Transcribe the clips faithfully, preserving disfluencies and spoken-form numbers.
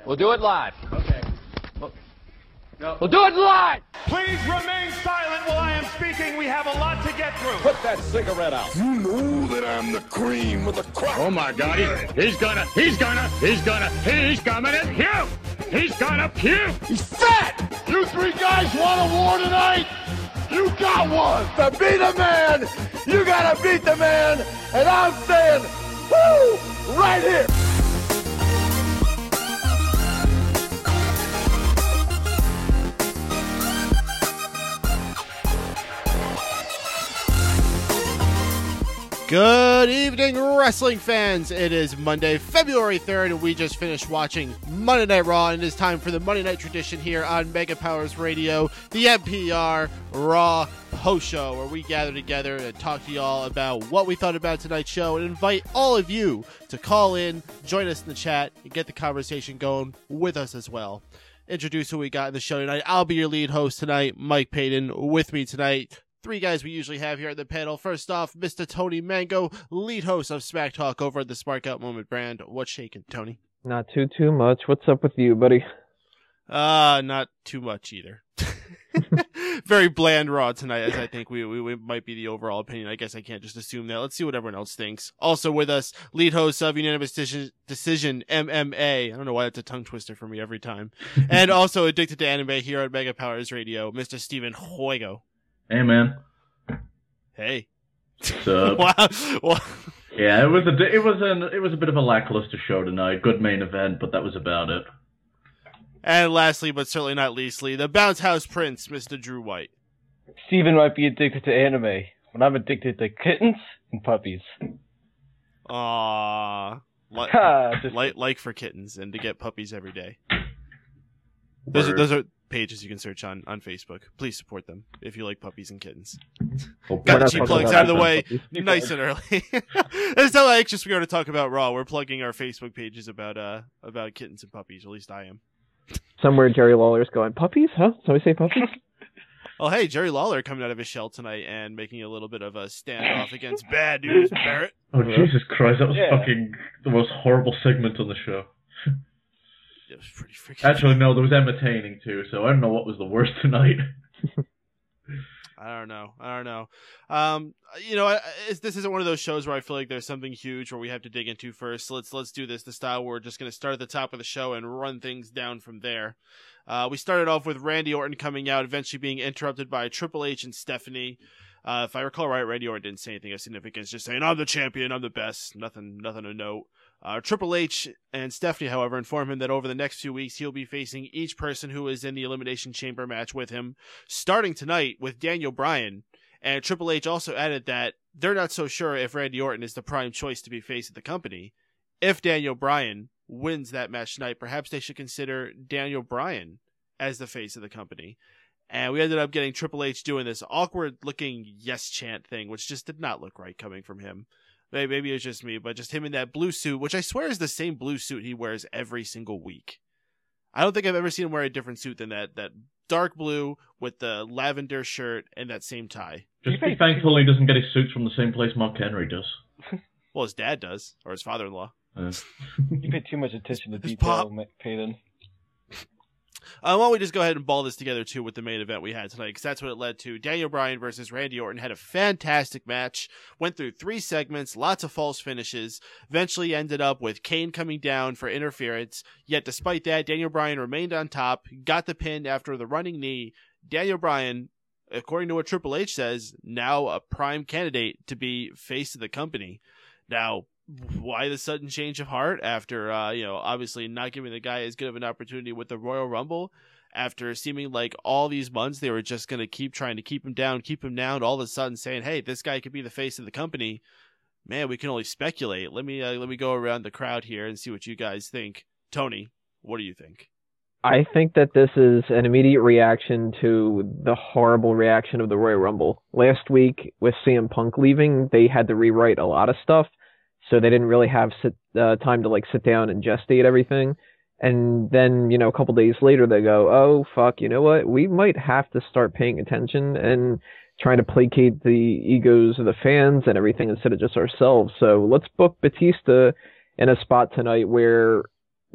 We'll do it live. Okay. We'll, no. we'll do it live! Please remain silent while I am speaking. We have a lot to get through. Put that cigarette out. You know that I'm the cream of the crop. Oh, my God. He, he's gonna, he's gonna, he's gonna, he's coming to puke. He's gonna puke. He's fat. You three guys want a war tonight? You got one. To beat a man, you gotta beat the man. And I'm saying, woo, right here. Good evening, wrestling fans. It is Monday, February third, and we just finished watching Monday Night Raw, and it is time for the Monday Night Tradition here on Mega Powers Radio, the N P R Raw post show, where we gather together and talk to y'all about what we thought about tonight's show and invite all of you to call in, join us in the chat, and get the conversation going with us as well. Introduce who we got in the show tonight. I'll be your lead host tonight, Mike Payton. With me tonight, three guys we usually have here at the panel. First off, Mister Tony Mango, lead host of Smack Talk over at the Spark Out Moment brand. What's shaking, Tony? Not too, too much. What's up with you, buddy? Uh, not too much either. Very bland Raw tonight, as I think we, we, we might be the overall opinion. I guess I can't just assume that. Let's see what everyone else thinks. Also with us, lead host of Unanimous Decision, Decision M M A. I don't know why that's a tongue twister for me every time. And also addicted to anime here at Mega Powers Radio, Mister Steven Huego. Hey, man. Hey. What's up? Wow. Well, yeah, it was a it was an it was a bit of a lackluster show tonight. Good main event, but that was about it. And lastly, but certainly not leastly, the Bounce House Prince, Mister Drew White. Steven might be addicted to anime, but I'm addicted to kittens and puppies. Aww. Like, Just... like, like for kittens and to get puppies every day. Those are, those are pages you can search on, on Facebook. Please support them if you like puppies and kittens. Oh, Got the cheap plugs out of the way nice and early. That's how anxious we are to talk about Raw. We're plugging our Facebook pages about uh about kittens and puppies, or at least I am. Somewhere Jerry Lawler's going, puppies? Huh? Somebody say puppies? Oh, hey, Jerry Lawler coming out of his shell tonight and making a little bit of a standoff against Bad News Barrett. Oh, Jesus Christ. That was yeah. fucking the most horrible segment on the show. It was pretty freaking Actually, no, there was entertaining too, so I don't know what was the worst tonight. I don't know. I don't know. Um, you know, it's, this isn't one of those shows where I feel like there's something huge where we have to dig into first. So let's let's do this the style where we're just going to start at the top of the show and run things down from there. Uh, we started off with Randy Orton coming out, eventually being interrupted by Triple H and Stephanie. Uh, if I recall right, Randy Orton didn't say anything of significance, just saying, I'm the champion, I'm the best. Nothing, nothing to note. Uh, Triple H and Stephanie, however, inform him that over the next few weeks, he'll be facing each person who is in the Elimination Chamber match with him, starting tonight with Daniel Bryan. And Triple H also added that they're not so sure if Randy Orton is the prime choice to be face of the company. If Daniel Bryan wins that match tonight, perhaps they should consider Daniel Bryan as the face of the company. And we ended up getting Triple H doing this awkward-looking yes chant thing, which just did not look right coming from him. Maybe it was just me, but just him in that blue suit, which I swear is the same blue suit he wears every single week. I don't think I've ever seen him wear a different suit than that that dark blue with the lavender shirt and that same tie. Just be thankful he doesn't get his suits from the same place Mark Henry does. Well, his dad does, or his father-in-law. Uh. You pay too much attention to His detail, pop. Payton. Uh, why don't we just go ahead and ball this together, too, with the main event we had tonight, because that's what it led to. Daniel Bryan versus Randy Orton had a fantastic match, went through three segments, lots of false finishes, eventually ended up with Kane coming down for interference, yet despite that, Daniel Bryan remained on top, got the pin after the running knee. Daniel Bryan, according to what Triple H says, now a prime candidate to be face of the company. Now, why the sudden change of heart after, uh, you know, obviously not giving the guy as good of an opportunity with the Royal Rumble after seeming like all these months they were just going to keep trying to keep him down, keep him down, all of a sudden saying, hey, this guy could be the face of the company. Man, we can only speculate. Let me, uh, let me go around the crowd here and see what you guys think. Tony, what do you think? I think that this is an immediate reaction to the horrible reaction of the Royal Rumble. Last week with C M Punk leaving, they had to rewrite a lot of stuff. So they didn't really have sit, uh, time to like sit down and gestate everything. And then, you know, a couple days later, they go, oh, fuck, you know what? We might have to start paying attention and trying to placate the egos of the fans and everything instead of just ourselves. So let's book Batista in a spot tonight where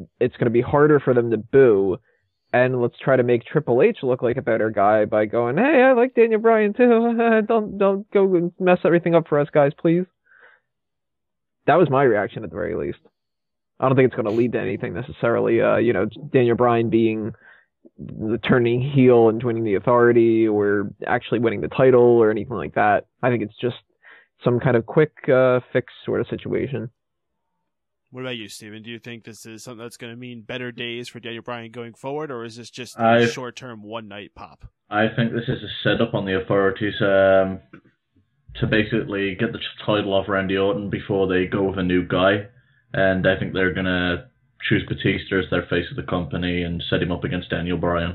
it's going to be harder for them to boo. And let's try to make Triple H look like a better guy by going, hey, I like Daniel Bryan too. don't don't go and mess everything up for us, guys, please. That was my reaction at the very least. I don't think it's going to lead to anything necessarily. Uh, you know, Daniel Bryan being the turning heel and joining the Authority, or actually winning the title, or anything like that. I think it's just some kind of quick uh, fix sort of situation. What about you, Steven? Do you think this is something that's going to mean better days for Daniel Bryan going forward, or is this just a I, short-term one-night pop? I think this is a setup on the Authorities um, to basically get the title off Randy Orton before they go with a new guy, and I think they're going to choose Batista as their face of the company and set him up against Daniel Bryan.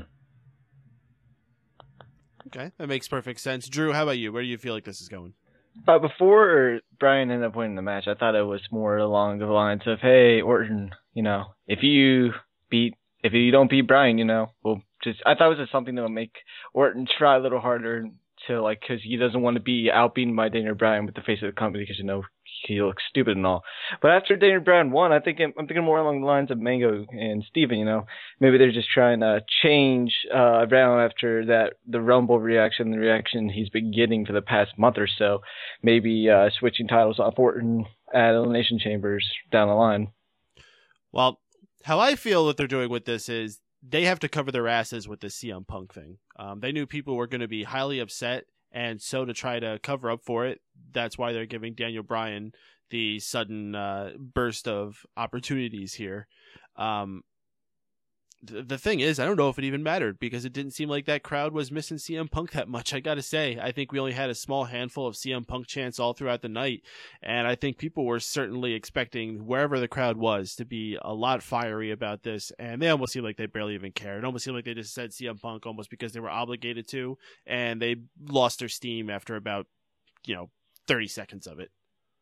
Okay, that makes perfect sense. Drew, how about you? Where do you feel like this is going? But before Bryan ended up winning the match, I thought it was more along the lines of, hey, Orton, you know, if you beat, if you don't beat Bryan, you know, well, just, I thought it was just something that would make Orton try a little harder to, like, because he doesn't want to be outbeaten by Daniel Bryan with the face of the company, because, you know, he looks stupid and all. But after Daniel Bryan won, I think I'm, I'm thinking more along the lines of Mango and Steven, you know. Maybe they're just trying to change uh, around after that, the Rumble reaction, the reaction he's been getting for the past month or so. Maybe uh, switching titles off Orton at Elimination Chambers down the line. Well, how I feel what they're doing with this is they have to cover their asses with the C M Punk thing. Um, they knew people were going to be highly upset, and so to try to cover up for it, that's why they're giving Daniel Bryan the sudden uh, burst of opportunities here. Um, th- the thing is, I don't know if it even mattered, because it didn't seem like that crowd was missing C M Punk that much. I got to say, I think we only had a small handful of C M Punk chants all throughout the night, and I think people were certainly expecting wherever the crowd was to be a lot fiery about this, and they almost seemed like they barely even cared. It almost seemed like they just said C M Punk almost because they were obligated to, and they lost their steam after about, you know, thirty seconds of it.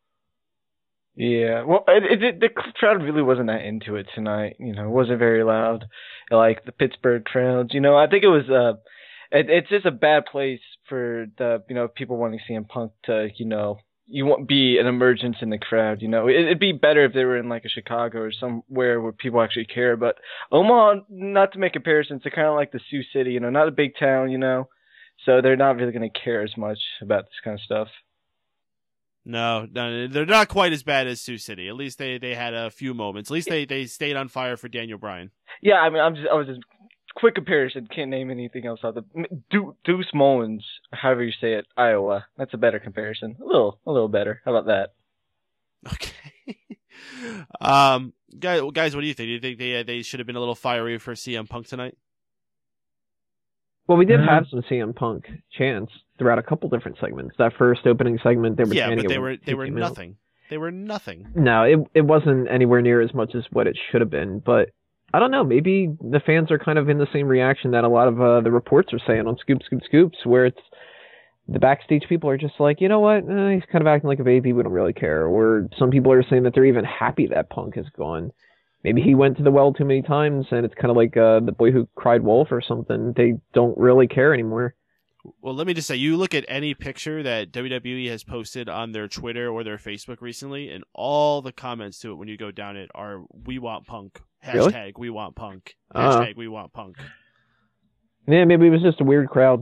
Yeah, well, it, it, the crowd really wasn't that into it tonight. You know, it wasn't very loud, like the Pittsburgh crowds. You know, I think it was uh, it, it's just a bad place for the, you know, people wanting C M Punk to, you know, you won't be an emergence in the crowd. You know, it, it'd be better if they were in like a Chicago or somewhere where people actually care. But Omaha, not to make comparisons, they're kind of like the Sioux City. You know, not a big town. You know, so they're not really going to care as much about this kind of stuff. No, no, they're not quite as bad as Sioux City. At least they, they had a few moments. At least they, they stayed on fire for Daniel Bryan. Yeah, I mean, I'm just I was just quick comparison. Can't name anything else out there. De- Deuce Mullins, however you say it, Iowa. That's a better comparison. A little, a little better. How about that? Okay. um, guys, guys, what do you think? Do you think they they should have been a little fiery for C M Punk tonight? Well, we did mm-hmm. have some C M Punk chants throughout a couple different segments. That first opening segment, they were yeah, chanting but they it were they were nothing. Out. They were nothing. No, it it wasn't anywhere near as much as what it should have been. But I don't know. Maybe the fans are kind of in the same reaction that a lot of uh, the reports are saying on Scoop Scoop Scoops, where it's the backstage people are just like, you know what, eh, he's kind of acting like a baby. We don't really care. Or some people are saying that they're even happy that Punk is gone. Maybe he went to the well too many times, and it's kind of like uh, the boy who cried wolf or something. They don't really care anymore. Well, let me just say, you look at any picture that W W E has posted on their Twitter or their Facebook recently, and all the comments to it when you go down it are, we want Punk. Hashtag, really? we want Punk. Hashtag, uh, we want Punk. Yeah, maybe it was just a weird crowd.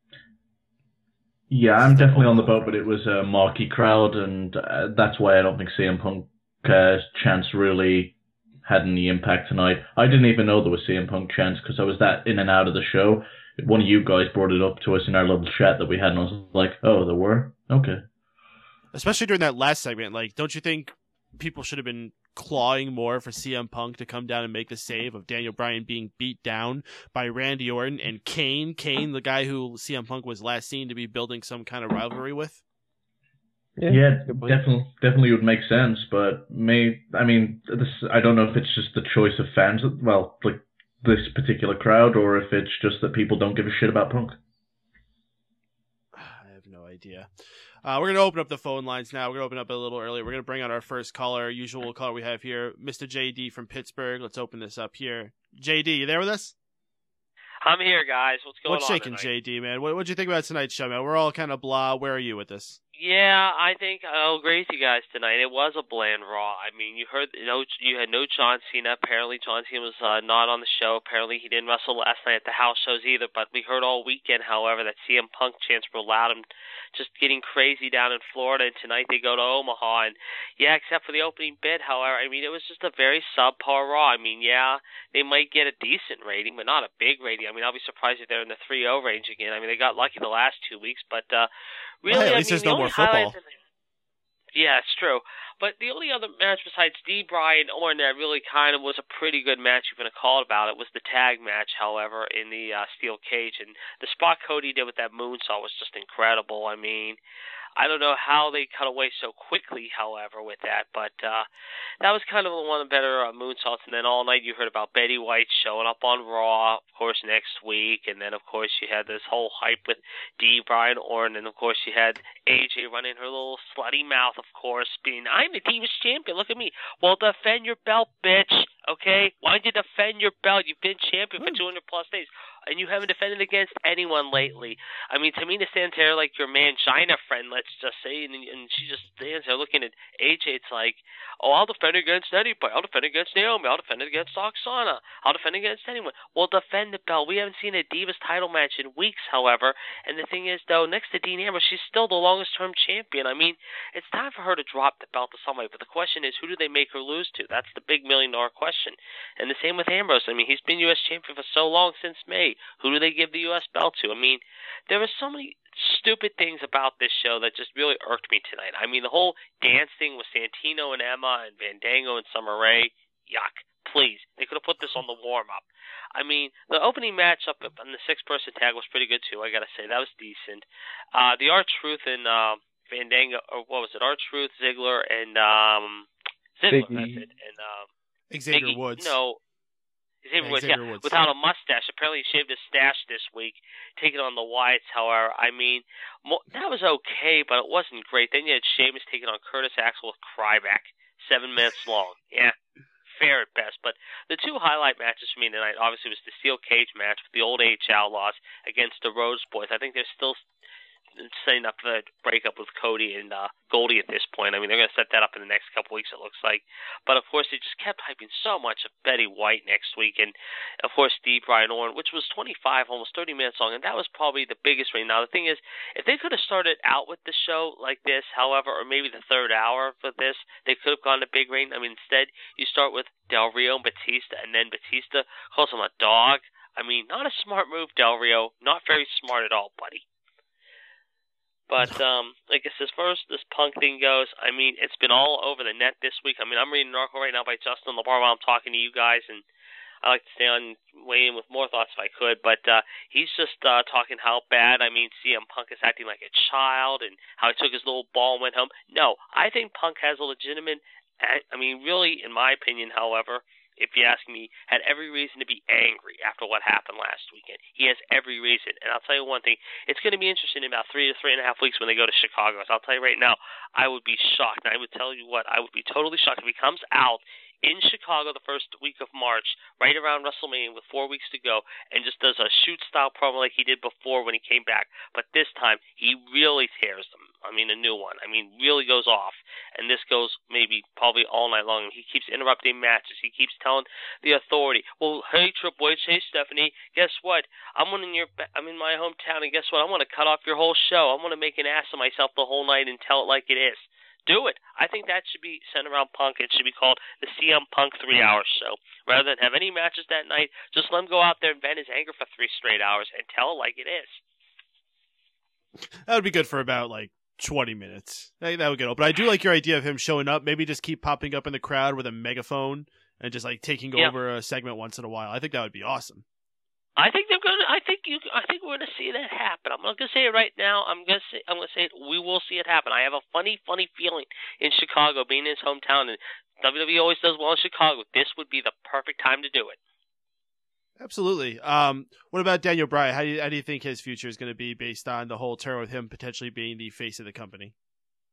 Yeah, I'm definitely on the boat, but it was a marquee crowd, and uh, that's why I don't think C M Punk uh, chants really had any impact tonight. I didn't even know there was C M Punk chants because I was that in and out of the show. One of you guys brought it up to us in our little chat that we had, and I was like, oh, there were? Okay. Especially during that last segment, like, don't you think people should have been clawing more for C M Punk to come down and make the save of Daniel Bryan being beat down by Randy Orton and Kane? Kane, the guy who C M Punk was last seen to be building some kind of rivalry with? Yeah, yeah definitely, definitely would make sense, but may I mean, this I don't know if it's just the choice of fans, well, like this particular crowd, or if it's just that people don't give a shit about Punk. I have no idea. Uh, we're going to open up the phone lines now. We're going to open up a little early. We're going to bring on our first caller, our usual caller we have here, Mister J D from Pittsburgh. Let's open this up here. J D, you there with us? I'm here, guys. What's going What's on shaking, tonight? J D, man? What what'd you think about tonight's show, man? We're all kind of blah. Where are you with this? Yeah, I think I'll agree with you guys tonight. It was a bland Raw. I mean, you heard no, you had no John Cena. Apparently, John Cena was uh, not on the show. Apparently, he didn't wrestle last night at the house shows either. But we heard all weekend, however, that C M Punk chants were loud and just getting crazy down in Florida. And tonight they go to Omaha. And yeah, except for the opening bit, however, I mean, it was just a very subpar Raw. I mean, yeah, they might get a decent rating, but not a big rating. I mean, I'll be surprised if they're in the three oh range again. I mean, they got lucky the last two weeks, but. uh Really, well, hey, at I least mean, there's the no only more football. Yeah, it's true. But the only other match besides D. Bryan Orton that really kind of was a pretty good match, you're going to call it about it, was the tag match, however, in the uh, steel cage. And the spot Cody did with that moonsault was just incredible. I mean, I don't know how they cut away so quickly, however, with that, but uh, that was kind of one of the better uh, moonsaults. And then all night you heard about Betty White showing up on Raw, of course, next week. And then, of course, you had this whole hype with D. Bryan Orton. And, of course, you had A J running her little slutty mouth, of course, being, I'm the Divas Champion, look at me. Well, defend your belt, bitch, okay? Why don't you defend your belt? You've been champion for two hundred plus days. And you haven't defended against anyone lately. I mean, Tamina stands there like your Mangina friend, let's just say, and, and she just stands there looking at A J. It's like, oh, I'll defend against anybody. I'll defend against Naomi. I'll defend against Oksana. I'll defend against anyone. Well, defend the belt. We haven't seen a Divas title match in weeks, however. And the thing is, though, next to Dean Ambrose, she's still the longest-term champion. I mean, it's time for her to drop the belt to somebody. But the question is, who do they make her lose to? That's the big million-dollar question. And the same with Ambrose. I mean, he's been U S champion for so long, since May. Who do they give the U S belt to? I mean, there are so many stupid things about this show that just really irked me tonight. I mean, the whole dance thing with Santino and Emma and Fandango and Summer Rae, yuck. Please. They could have put this on the warm-up. I mean, the opening match up on the six-person tag was pretty good, too, I got to say. That was decent. Uh, the R-Truth and uh, Fandango, or what was it, R-Truth, Ziggler, and um, Ziggler, Biggie. that's it. And um, Xavier Biggie, Woods. No. Xavier Yeah, Woods, Xavier yeah, Woods. without a mustache. Apparently he shaved his stash this week, taking on the Wyatts, however. I mean, mo- that was okay, but it wasn't great. Then you had Sheamus taking on Curtis Axel with Ryback, seven minutes long. Yeah, fair at best. But the two highlight matches for me tonight, obviously, was the Steel Cage match with the Old Age Outlaws against the Rhodes Boys. I think they're still setting up the breakup with Cody and uh, Goldie at this point. I mean, they're going to set that up in the next couple weeks, it looks like. But, of course, they just kept hyping so much of Betty White next week. And, of course, D. Bryan Orton, which was twenty-five, almost thirty minutes long. And that was probably the biggest rating. Now, the thing is, if they could have started out with the show like this, however, or maybe the third hour for this, they could have gone to big rating. I mean, instead, you start with Del Rio and Batista, and then Batista calls him a dog. I mean, not a smart move, Del Rio. Not very smart at all, buddy. But um, I guess as far as this Punk thing goes, I mean, it's been all over the net this week. I mean, I'm reading an article right now by Justin LaBar while I'm talking to you guys, and I like to stay on, weigh in with more thoughts if I could. But uh, he's just uh, talking how bad, I mean, C M Punk is acting like a child and how he took his little ball and went home. No, I think Punk has a legitimate, I mean, really, in my opinion, however, if you ask me, had every reason to be angry after what happened last weekend. He has every reason. And I'll tell you one thing, it's going to be interesting in about three to three and a half weeks when they go to Chicago. So I'll tell you right now, I would be shocked. And I would tell you what, I would be totally shocked if he comes out in Chicago the first week of March, right around WrestleMania with four weeks to go, and just does a shoot-style promo like he did before when he came back. But this time, he really tears them. I mean, a new one. I mean, really goes off. And this goes maybe probably all night long. He keeps interrupting matches. He keeps telling the Authority, well, hey, Triple H, hey, Stephanie, guess what? I'm in your, I'm in my hometown, and guess what? I want to cut off your whole show. I want to make an ass of myself the whole night and tell it like it is. Do it. I think that should be sent around Punk. It should be called the C M Punk three-hour show. Rather than have any matches that night, just let him go out there and vent his anger for three straight hours and tell it like it is. That would be good for about, like, twenty minutes. That would get old. But I do like your idea of him showing up. Maybe just keep popping up in the crowd with a megaphone and just, like, taking yeah. over a segment once in a while. I think that would be awesome. I think they're going to. I think you. I think we're going to see that happen. I'm not going to say it right now. I'm going to say. I'm going to say it. We will see it happen. I have a funny, funny feeling in Chicago, being in his hometown, and W W E always does well in Chicago. This would be the perfect time to do it. Absolutely. Um, what about Daniel Bryan? How do you, how do you think his future is going to be based on the whole turn with him potentially being the face of the company?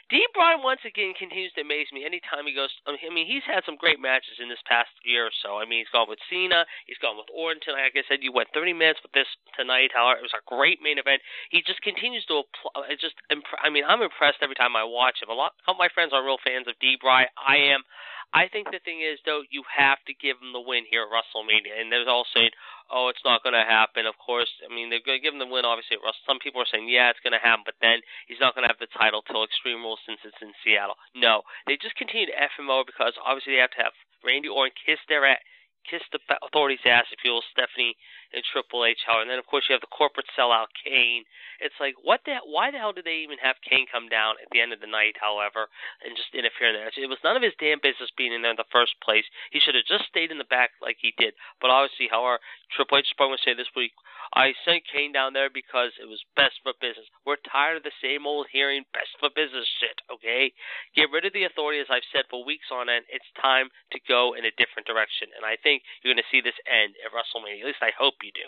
Dean Bryan once again continues to amaze me anytime he goes. I mean, he's had some great matches in this past year or so. I mean, he's gone with Cena, he's gone with Orton tonight. Like I said, you went thirty minutes with this tonight. However, it was a great main event. He just continues to apply. It's just, I mean, I'm impressed every time I watch him. A lot, all my friends are real fans of D. Bryan. I am. I think the thing is, though, you have to give him the win here at WrestleMania. And there's all saying, oh, it's not going to happen. Of course, I mean, they're going to give him the win, obviously, at Wrestle. Some people are saying, yeah, it's going to happen, but then he's not going to have the title till Extreme Rules since it's in Seattle. No, they just continue to F him over because, obviously, they have to have Randy Orton kiss their ass. Kiss the authorities' ass if you will, Stephanie and Triple H. And then, of course, you have the corporate sellout, Kane. It's like, what the? Why the hell did they even have Kane come down at the end of the night, however, and just interfere in that? It was none of his damn business being in there in the first place. He should have just stayed in the back like he did. But obviously, however, Triple H is probably going to say this week, I sent Kane down there because it was best for business. We're tired of the same old hearing best for business shit, okay? Get rid of the authority, as I've said for weeks on end. It's time to go in a different direction. And I think you're going to see this end at WrestleMania. At least I hope you do.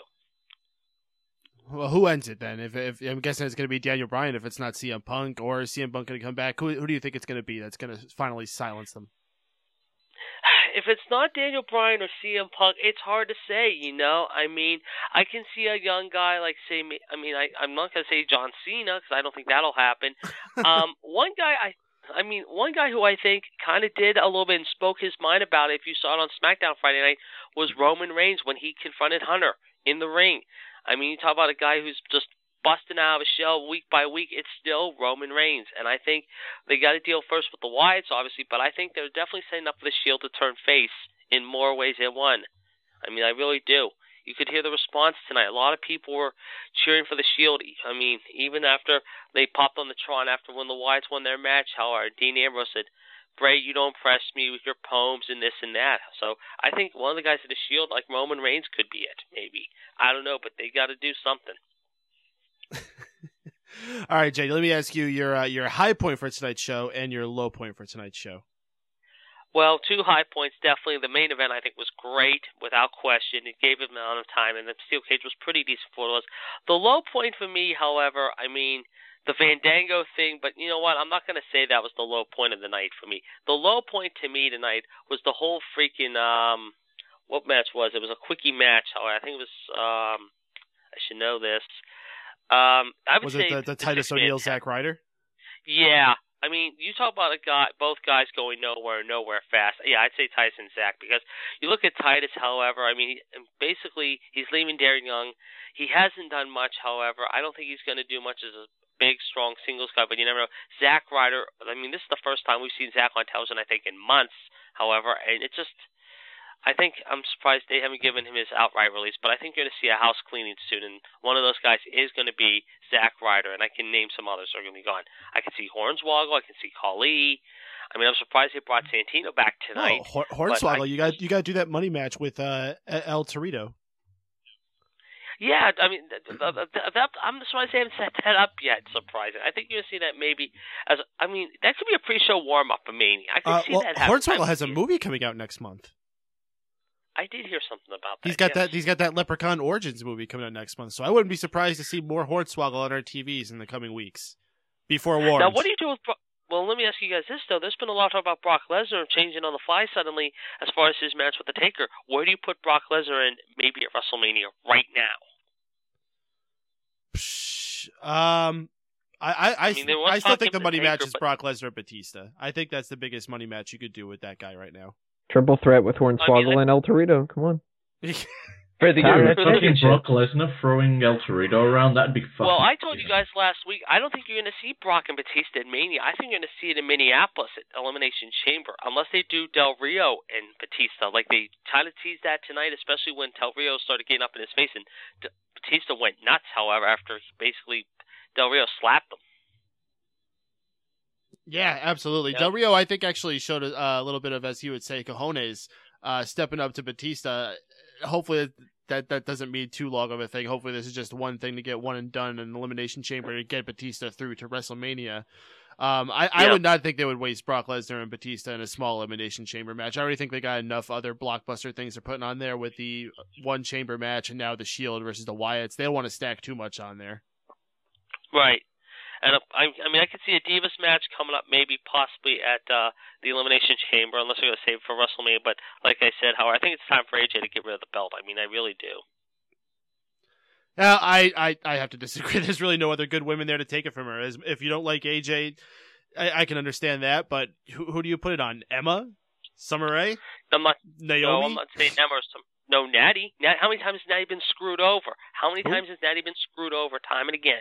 Well, who ends it then? If, if I'm guessing it's going to be Daniel Bryan if it's not C M Punk, or is C M Punk going to come back? Who, who do you think it's going to be that's going to finally silence them? If it's not Daniel Bryan or C M Punk, it's hard to say, you know? I mean, I can see a young guy like, say, I mean, I, I'm not going to say John Cena, because I don't think that'll happen. um, one guy, I I mean, one guy who I think kind of did a little bit and spoke his mind about it, if you saw it on SmackDown Friday night, was Roman Reigns when he confronted Hunter in the ring. I mean, you talk about a guy who's just busting out of a shell week by week, it's still Roman Reigns. And I think they got to deal first with the Wyatts, obviously, but I think they're definitely setting up for the Shield to turn face in more ways than one. I mean, I really do. You could hear the response tonight. A lot of people were cheering for the Shield. I mean, even after they popped on the Tron after when the Wyatts won their match, however, Dean Ambrose said, Bray, you don't impress me with your poems and this and that. So I think one of the guys at the Shield, like Roman Reigns, could be it, maybe. I don't know, but they got to do something. All right, Jay, let me ask you your uh, your high point for tonight's show and your low point for tonight's show. Well, two high points, definitely. The main event, I think, was great, without question. It gave it an amount of time, and the steel cage was pretty decent for what it was. The low point for me, however, I mean, the Fandango thing, but you know what? I'm not going to say that was the low point of the night for me. The low point to me tonight was the whole freaking, um, what match was it? It was a quickie match, however. I think it was, um, I should know this. Um, I would was say it the, the Titus O'Neil, Zack Ryder? Yeah. I mean, you talk about a guy, both guys going nowhere, nowhere fast. Yeah, I'd say Titus and Zack, because you look at Titus, however, I mean, basically he's leaving Darren Young. He hasn't done much, however. I don't think he's going to do much as a big, strong singles guy, but you never know. Zack Ryder, I mean, this is the first time we've seen Zack on television, I think, in months, however, and it just, I think, I'm surprised they haven't given him his outright release, but I think you're going to see a house cleaning soon, and one of those guys is going to be Zack Ryder, and I can name some others that are going to be gone. I can see Hornswoggle, I can see Khali. I mean, I'm surprised they brought Santino back tonight. Oh, Hornswoggle, I, you got you got to do that money match with uh, El Torito. Yeah, I mean, that, that, that, I'm surprised they haven't set that up yet. Surprising. I think you're going to see that maybe as, I mean, that could be a pre-show warm-up for Mania. I can uh, see well, that happening. Hornswoggle has a movie coming out next month. I did hear something about that. He's got yes. that. He's got that Leprechaun Origins movie coming out next month, so I wouldn't be surprised to see more Hornswoggle on our T Vs in the coming weeks. Be forewarned. Now, what do you do with? Bro- well, let me ask you guys this though. There's been a lot of talk about Brock Lesnar changing on the fly suddenly as far as his match with the Taker. Where do you put Brock Lesnar in? Maybe at WrestleMania right now. Psh, um, I I I, I, mean, I still think the money Taker, match is but... Brock Lesnar Batista. I think that's the biggest money match you could do with that guy right now. Triple threat with Hornswoggle I mean, and El Torito. Come on. For the fucking Brock Lesnar throwing El Torito around, that'd be fun. Well, I told you guys last week, I don't think you're going to see Brock and Batista in Mania. I think you're going to see it in Minneapolis at Elimination Chamber, unless they do Del Rio and Batista. Like they kind of teased that tonight, especially when Del Rio started getting up in his face, and D- Batista went nuts, however, after he basically Del Rio slapped him. Yeah, absolutely. Yep. Del Rio, I think, actually showed a, a little bit of, as he would say, cojones, uh, stepping up to Batista. Hopefully that, that doesn't mean too long of a thing. Hopefully this is just one thing to get one and done in Elimination Chamber to get Batista through to WrestleMania. Um, I, yep. I would not think they would waste Brock Lesnar and Batista in a small Elimination Chamber match. I already think they got enough other blockbuster things they're putting on there with the one chamber match and now the Shield versus the Wyatts. They don't want to stack too much on there. Right. And uh, I, I mean, I could see a Divas match coming up, maybe possibly at uh, the Elimination Chamber, unless they're going to save it for WrestleMania. But like I said, however, I think it's time for A J to get rid of the belt. I mean, I really do. Uh, I, I, I have to disagree. There's really no other good women there to take it from her. As, if you don't like A J, I, I can understand that, but who, who do you put it on? Emma? Summer Rae? I'm not, Naomi? No, I'm not saying Emma or some. No, Natty. Nat, how many times has Natty been screwed over? How many Who? times has Natty been screwed over time and again?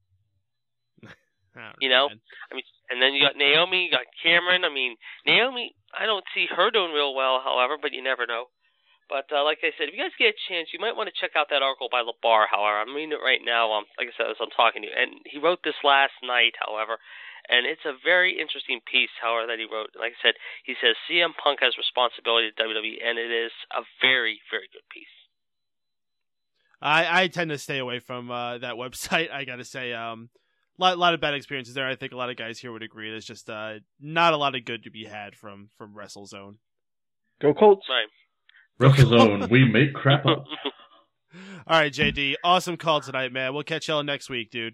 Know, you know? man. I mean, and then you got Naomi, you got Cameron. I mean, Naomi, I don't see her doing real well, however, but you never know. But uh, like I said, if you guys get a chance, you might want to check out that article by LeBar, however. I'm reading it right now, um, like I said, as I'm talking to you. And he wrote this last night, however. And it's a very interesting piece, however, that he wrote. Like I said, he says C M Punk has responsibility to W W E, and it is a very, very good piece. I, I tend to stay away from uh, that website, I gotta say. Um, a lot, lot of bad experiences there. I think a lot of guys here would agree. There's just uh, not a lot of good to be had from, from WrestleZone. Go Colts. Right. WrestleZone, we make crap up. All right, J D, awesome call tonight, man. We'll catch y'all next week, dude.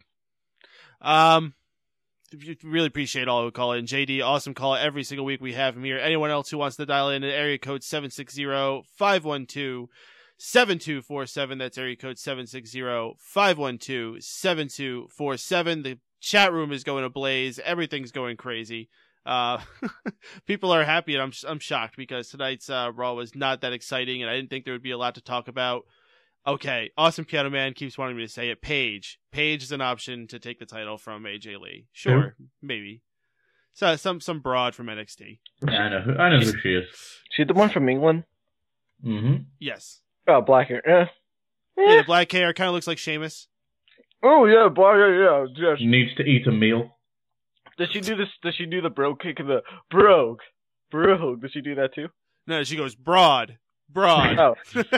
Um, really appreciate all who call in. J D, awesome call every single week we have him here. Anyone else who wants to dial in, area code seven six zero, five one two, seven two four seven. That's area code seven six zero, five one two, seven two four seven. The chat room is going ablaze. Everything's going crazy. Uh, people are happy, and I'm I'm shocked because tonight's uh, Raw was not that exciting, and I didn't think there would be a lot to talk about. Okay, Awesome Piano Man keeps wanting me to say it. Paige, Paige is an option to take the title from A J Lee. Sure, Who? maybe. So some some broad from N X T. Yeah, I know who I know who she is. She the one from England? Mm-hmm. Yes. Oh, black hair. Eh. Yeah, the black hair kind of looks like Sheamus. Oh yeah, black hair. Yeah, yeah. Needs to eat a meal. Does she do this? Does she do the bro kick of the brogue? Brogue. Does she do that too? No, she goes broad, broad. Oh.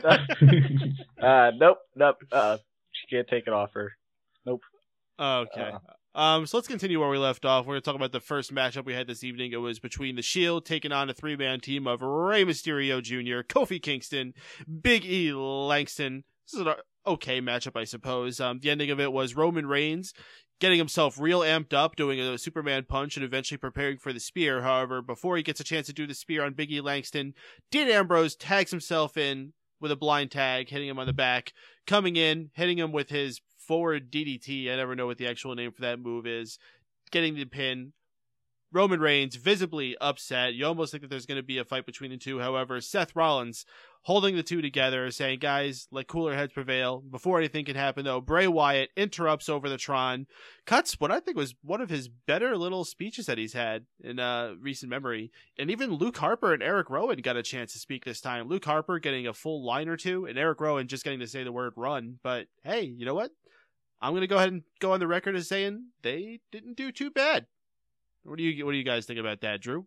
uh, nope, nope. Uh, she can't take it off her. Nope. Okay. Uh. Um, so let's continue where we left off. We're going to talk about the first matchup we had this evening. It was between The Shield taking on a three-man team of Rey Mysterio Junior, Kofi Kingston, Big E Langston. This is an okay matchup, I suppose. Um, the ending of it was Roman Reigns getting himself real amped up, doing a Superman punch, and eventually preparing for the spear. However, before he gets a chance to do the spear on Big E Langston, Dean Ambrose tags himself in with a blind tag, hitting him on the back, coming in, hitting him with his forward D D T. I never know what the actual name for that move is. Getting the pin. Roman Reigns visibly upset. You almost think that there's going to be a fight between the two. However, Seth Rollins holding the two together, saying, guys, let cooler heads prevail. Before anything can happen, though, Bray Wyatt interrupts over the Tron, cuts what I think was one of his better little speeches that he's had in uh, recent memory. And even Luke Harper and Eric Rowan got a chance to speak this time. Luke Harper getting a full line or two, and Eric Rowan just getting to say the word run. But hey, you know what? I'm going to go ahead and go on the record as saying they didn't do too bad. What do you What do you guys think about that, Drew?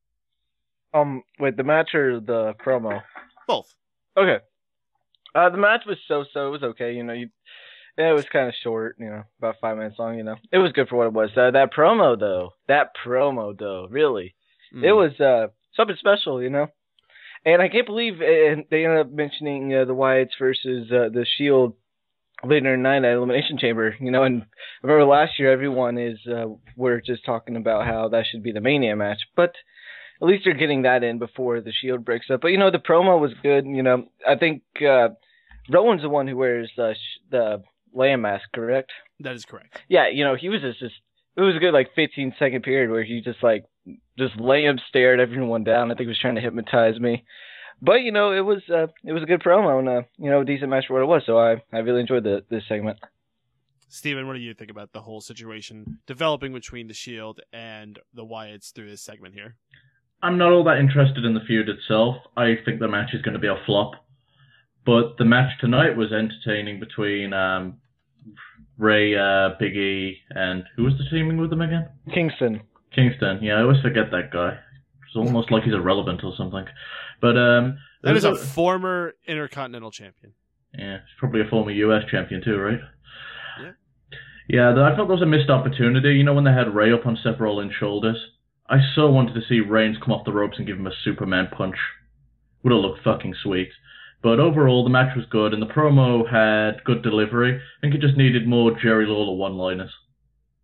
Um, wait, the match or the promo? Both. Okay. Uh, the match was so-so. It was okay. You know, you, it was kind of short. You know, about five minutes long. You know, it was good for what it was. Uh, that promo though, that promo though, really, mm. it was uh something special. You know, and I can't believe uh, they ended up mentioning uh, the Wyatts versus uh, the Shield later in the night at Elimination Chamber, you know, and I remember last year everyone is, uh, we're just talking about how that should be the Mania match, but at least they're getting that in before the Shield breaks up. But, you know, the promo was good, you know, I think, uh, Rowan's the one who wears the, sh- the lamb mask, correct? That is correct. Yeah, you know, he was just, just, it was a good, like, fifteen second period where he just, like, just lamb stared everyone down. I think he was trying to hypnotize me. But, you know, it was uh, it was a good promo and, uh, you know, a decent match for what it was. So I, I really enjoyed the, this segment. Steven, what do you think about the whole situation developing between the Shield and the Wyatts through this segment here? I'm not all that interested in the feud itself. I think the match is going to be a flop. But the match tonight was entertaining between um, Ray, uh, Big E, and who was the teaming with them again? Kingston. Kingston, yeah, I always forget that guy. It's almost like he's irrelevant or something. But um, that is a, a former Intercontinental Champion. Yeah, he's probably a former U S champion too, right? Yeah. Yeah, I thought there was a missed opportunity. You know, when they had Ray up on Seth Rollins' shoulders, I so wanted to see Reigns come off the ropes and give him a Superman punch. Would have looked fucking sweet. But overall, the match was good, and the promo had good delivery. I think it just needed more Jerry Lawler one-liners.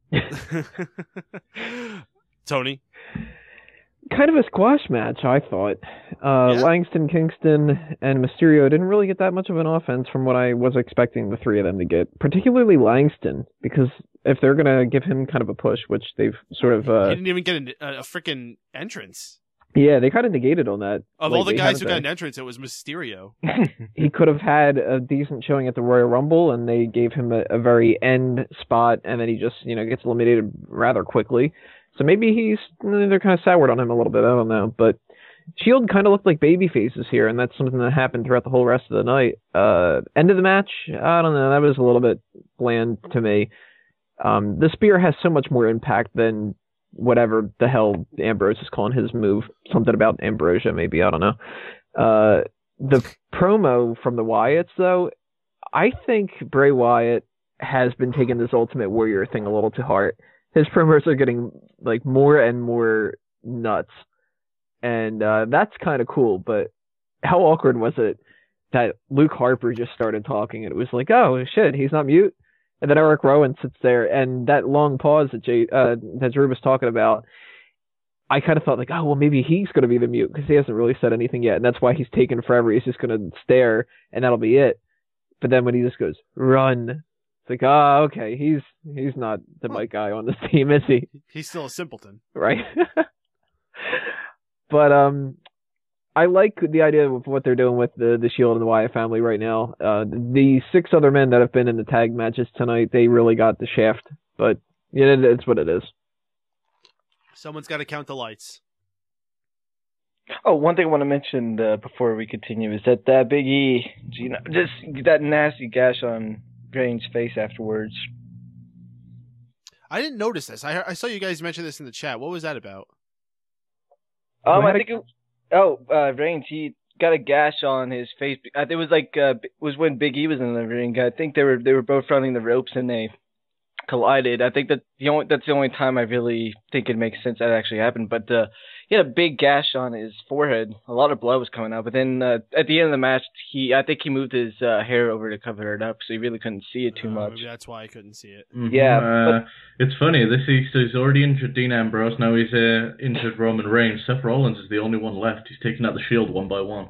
Tony? Kind of a squash match, I thought. Uh, Yeah. Langston, Kingston, and Mysterio didn't really get that much of an offense from what I was expecting the three of them to get. Particularly Langston, because if they're going to give him kind of a push, which they've sort of... Uh, He didn't even get an, a, a freaking entrance. Yeah, they kind of negated on that. Of all the lately, guys who got haven't an entrance, it was Mysterio. they? He could have had a decent showing at the Royal Rumble, and they gave him a, a very end spot, and then he just, you know, gets eliminated rather quickly. So maybe he's, they're kind of soured on him a little bit, I don't know. But Shield kind of looked like baby faces here, and that's something that happened throughout the whole rest of the night. Uh, end of the match, I don't know, that was a little bit bland to me. Um, the spear has so much more impact than whatever the hell Ambrose is calling his move. Something about Ambrosia, maybe, I don't know. Uh, the promo from the Wyatts, though, I think Bray Wyatt has been taking this Ultimate Warrior thing a little to heart. His promos are getting like more and more nuts, and uh, that's kind of cool. But how awkward was it that Luke Harper just started talking, and it was like, oh shit, he's not mute, and then Eric Rowan sits there, and that long pause that Jay, uh, that Drew was talking about, I kind of thought like, oh well, maybe he's going to be the mute because he hasn't really said anything yet, and that's why he's taking forever. He's just going to stare, and that'll be it. But then when he just goes run. It's like, oh, okay, he's he's not the mic guy on this team, is he? He's still a simpleton. Right? But um, I like the idea of what they're doing with the, the Shield and the Wyatt family right now. Uh, the six other men that have been in the tag matches tonight, they really got the shaft. But yeah, it's what it is. Someone's got to count the lights. Oh, one thing I want to mention uh, before we continue is that that Big E, you know, just that nasty gash on Reigns' face afterwards. I didn't notice this. I I saw you guys mention this in the chat. What was that about? Um, I think it. Oh, uh, Reigns, he got a gash on his face. I think it was like uh, it was when Big E was in the ring. I think they were they were both running the ropes and they collided. I think that the only that's the only time I really think it makes sense that actually happened. But uh, he had a big gash on his forehead. A lot of blood was coming out. But then uh, at the end of the match, he I think he moved his uh, hair over to cover it up, so he really couldn't see it too Uh, much. maybe that's why I couldn't see it. Mhm. Yeah, Uh, but- it's funny. This is he's already injured Dean Ambrose. Now he's uh, injured Roman Reigns. Seth Rollins is the only one left. He's taking out the Shield one by one.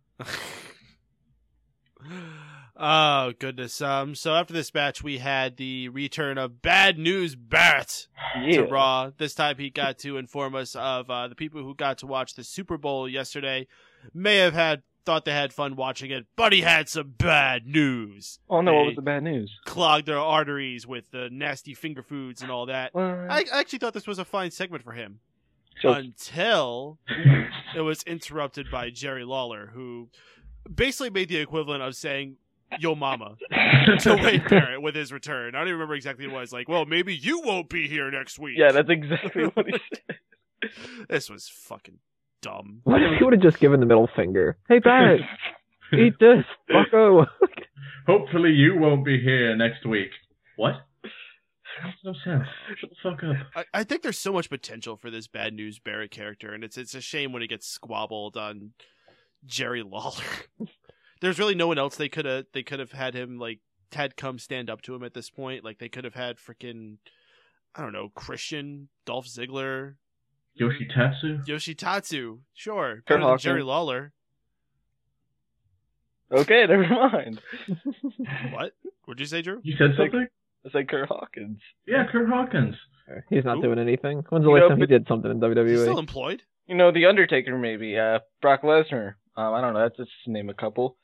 Oh, goodness. Um, so after this match, we had the return of Bad News Barrett Yeah. to Raw. This time he got to inform us of uh, the people who got to watch the Super Bowl yesterday may have had thought they had fun watching it, but he had some bad news. Oh no, what They was the bad news? clogged their arteries with the nasty finger foods and all that. What? I I actually thought this was a fine segment for him. So- Until it was interrupted by Jerry Lawler, who basically made the equivalent of saying, yo mama, to Wade Barrett with his return. I don't even remember exactly what it was. Like, well, maybe you won't be here next week. Yeah, that's exactly what he said. This was fucking dumb. What if he would have just given the middle finger? Hey, Barrett, eat this, fucko. Hopefully you won't be here next week. What? Makes no sense. Shut the fuck up. I, I think there's so much potential for this Bad News Barrett character, and it's it's a shame when it gets squabbled on Jerry Lawler. There's really no one else they could have they could have had him like had come stand up to him at this point. Like they could have had freaking I don't know, Christian, Dolph Ziggler, Yoshitatsu? Yoshitatsu. Sure, Kurt better than Hawkins. Jerry Lawler. Okay, never mind. What? What'd you say, Drew? You said something? It's like Kurt Hawkins. Yeah, Kurt Hawkins. He's not Ooh. doing anything. When's the You last know, time he but- did something in W He's W E? still employed. You know, The Undertaker maybe. Uh, Brock Lesnar. Um, I don't know. That's just to name a couple.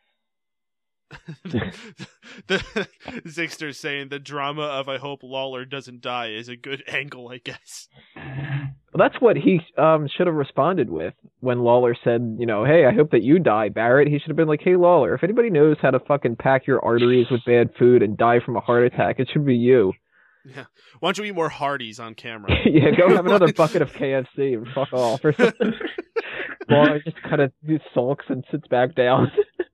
the Zixter's saying the drama of I hope Lawler doesn't die is a good angle, I guess. Well, that's what he um, should have responded with when Lawler said, you know, hey, I hope that you die, Barrett. He should have been like, hey, Lawler, if anybody knows how to fucking pack your arteries with bad food and die from a heart attack, it should be you. Yeah. Why don't you eat more Hardee's on camera? Yeah, go have another bucket of K F C and fuck off. Or something. Lawler just kind of sulks and sits back down.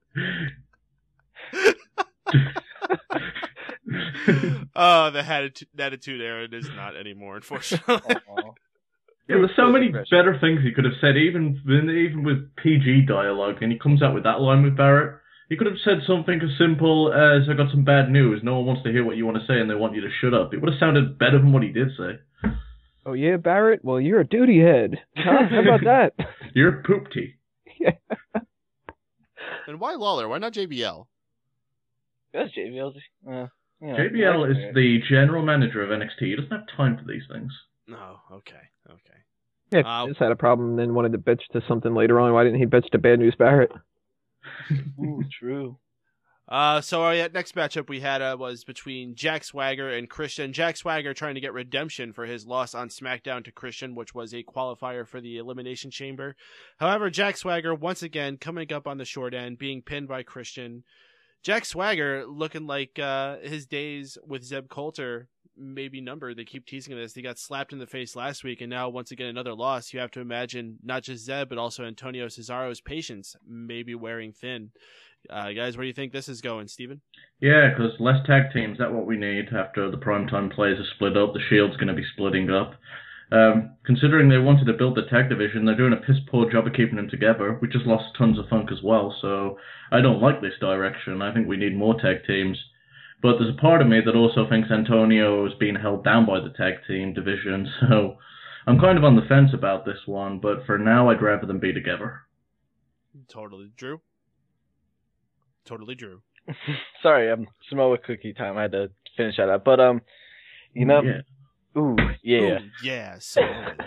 Oh, the attitude, attitude era is not anymore, unfortunately. Yeah, there's so many better things he could have said, even even with P G dialogue, and he comes out with that line with Barrett. You could have said something as simple as, I got some bad news. No one wants to hear what you want to say and they want you to shut up. It would have sounded better than what he did say. Oh, yeah, Barrett? Well, you're a duty head. Huh? How about that? You're a poopty. Yeah. And why Lawler? Why not J B L? That's J B L. Uh, you know, J B L is the general manager of N X T. He doesn't have time for these things. No, okay, okay. Yeah, if Uh, he just had a problem and then wanted to bitch to something later on. Why didn't he bitch to Bad News Barrett? Ooh, true. Uh, so our next matchup we had uh, was between Jack Swagger and Christian. Jack Swagger trying to get redemption for his loss on SmackDown to Christian, which was a qualifier for the Elimination Chamber. However, Jack Swagger once again coming up on the short end, being pinned by Christian. Jack Swagger looking like uh, his days with Zeb Coulter may be numbered. They keep teasing this. He got slapped in the face last week, and now once again another loss. You have to imagine not just Zeb, but also Antonio Cesaro's patience may be wearing thin. Uh, guys, where do you think this is going, Steven? Yeah, because less tag teams, that's what we need after the primetime players are split up. The Shield's going to be splitting up. Um, considering they wanted to build the tag division, they're doing a piss poor job of keeping them together. We just lost tons of Funk as well, so I don't like this direction. I think we need more tag teams. But there's a part of me that also thinks Antonio is being held down by the tag team division, so I'm kind of on the fence about this one, but for now I'd rather them be together. Totally. Drew? Totally Drew. Sorry, I'm Samoa cookie time. I had to finish that up. But, um, you know, Yeah. ooh, yeah. Ooh, yeah, so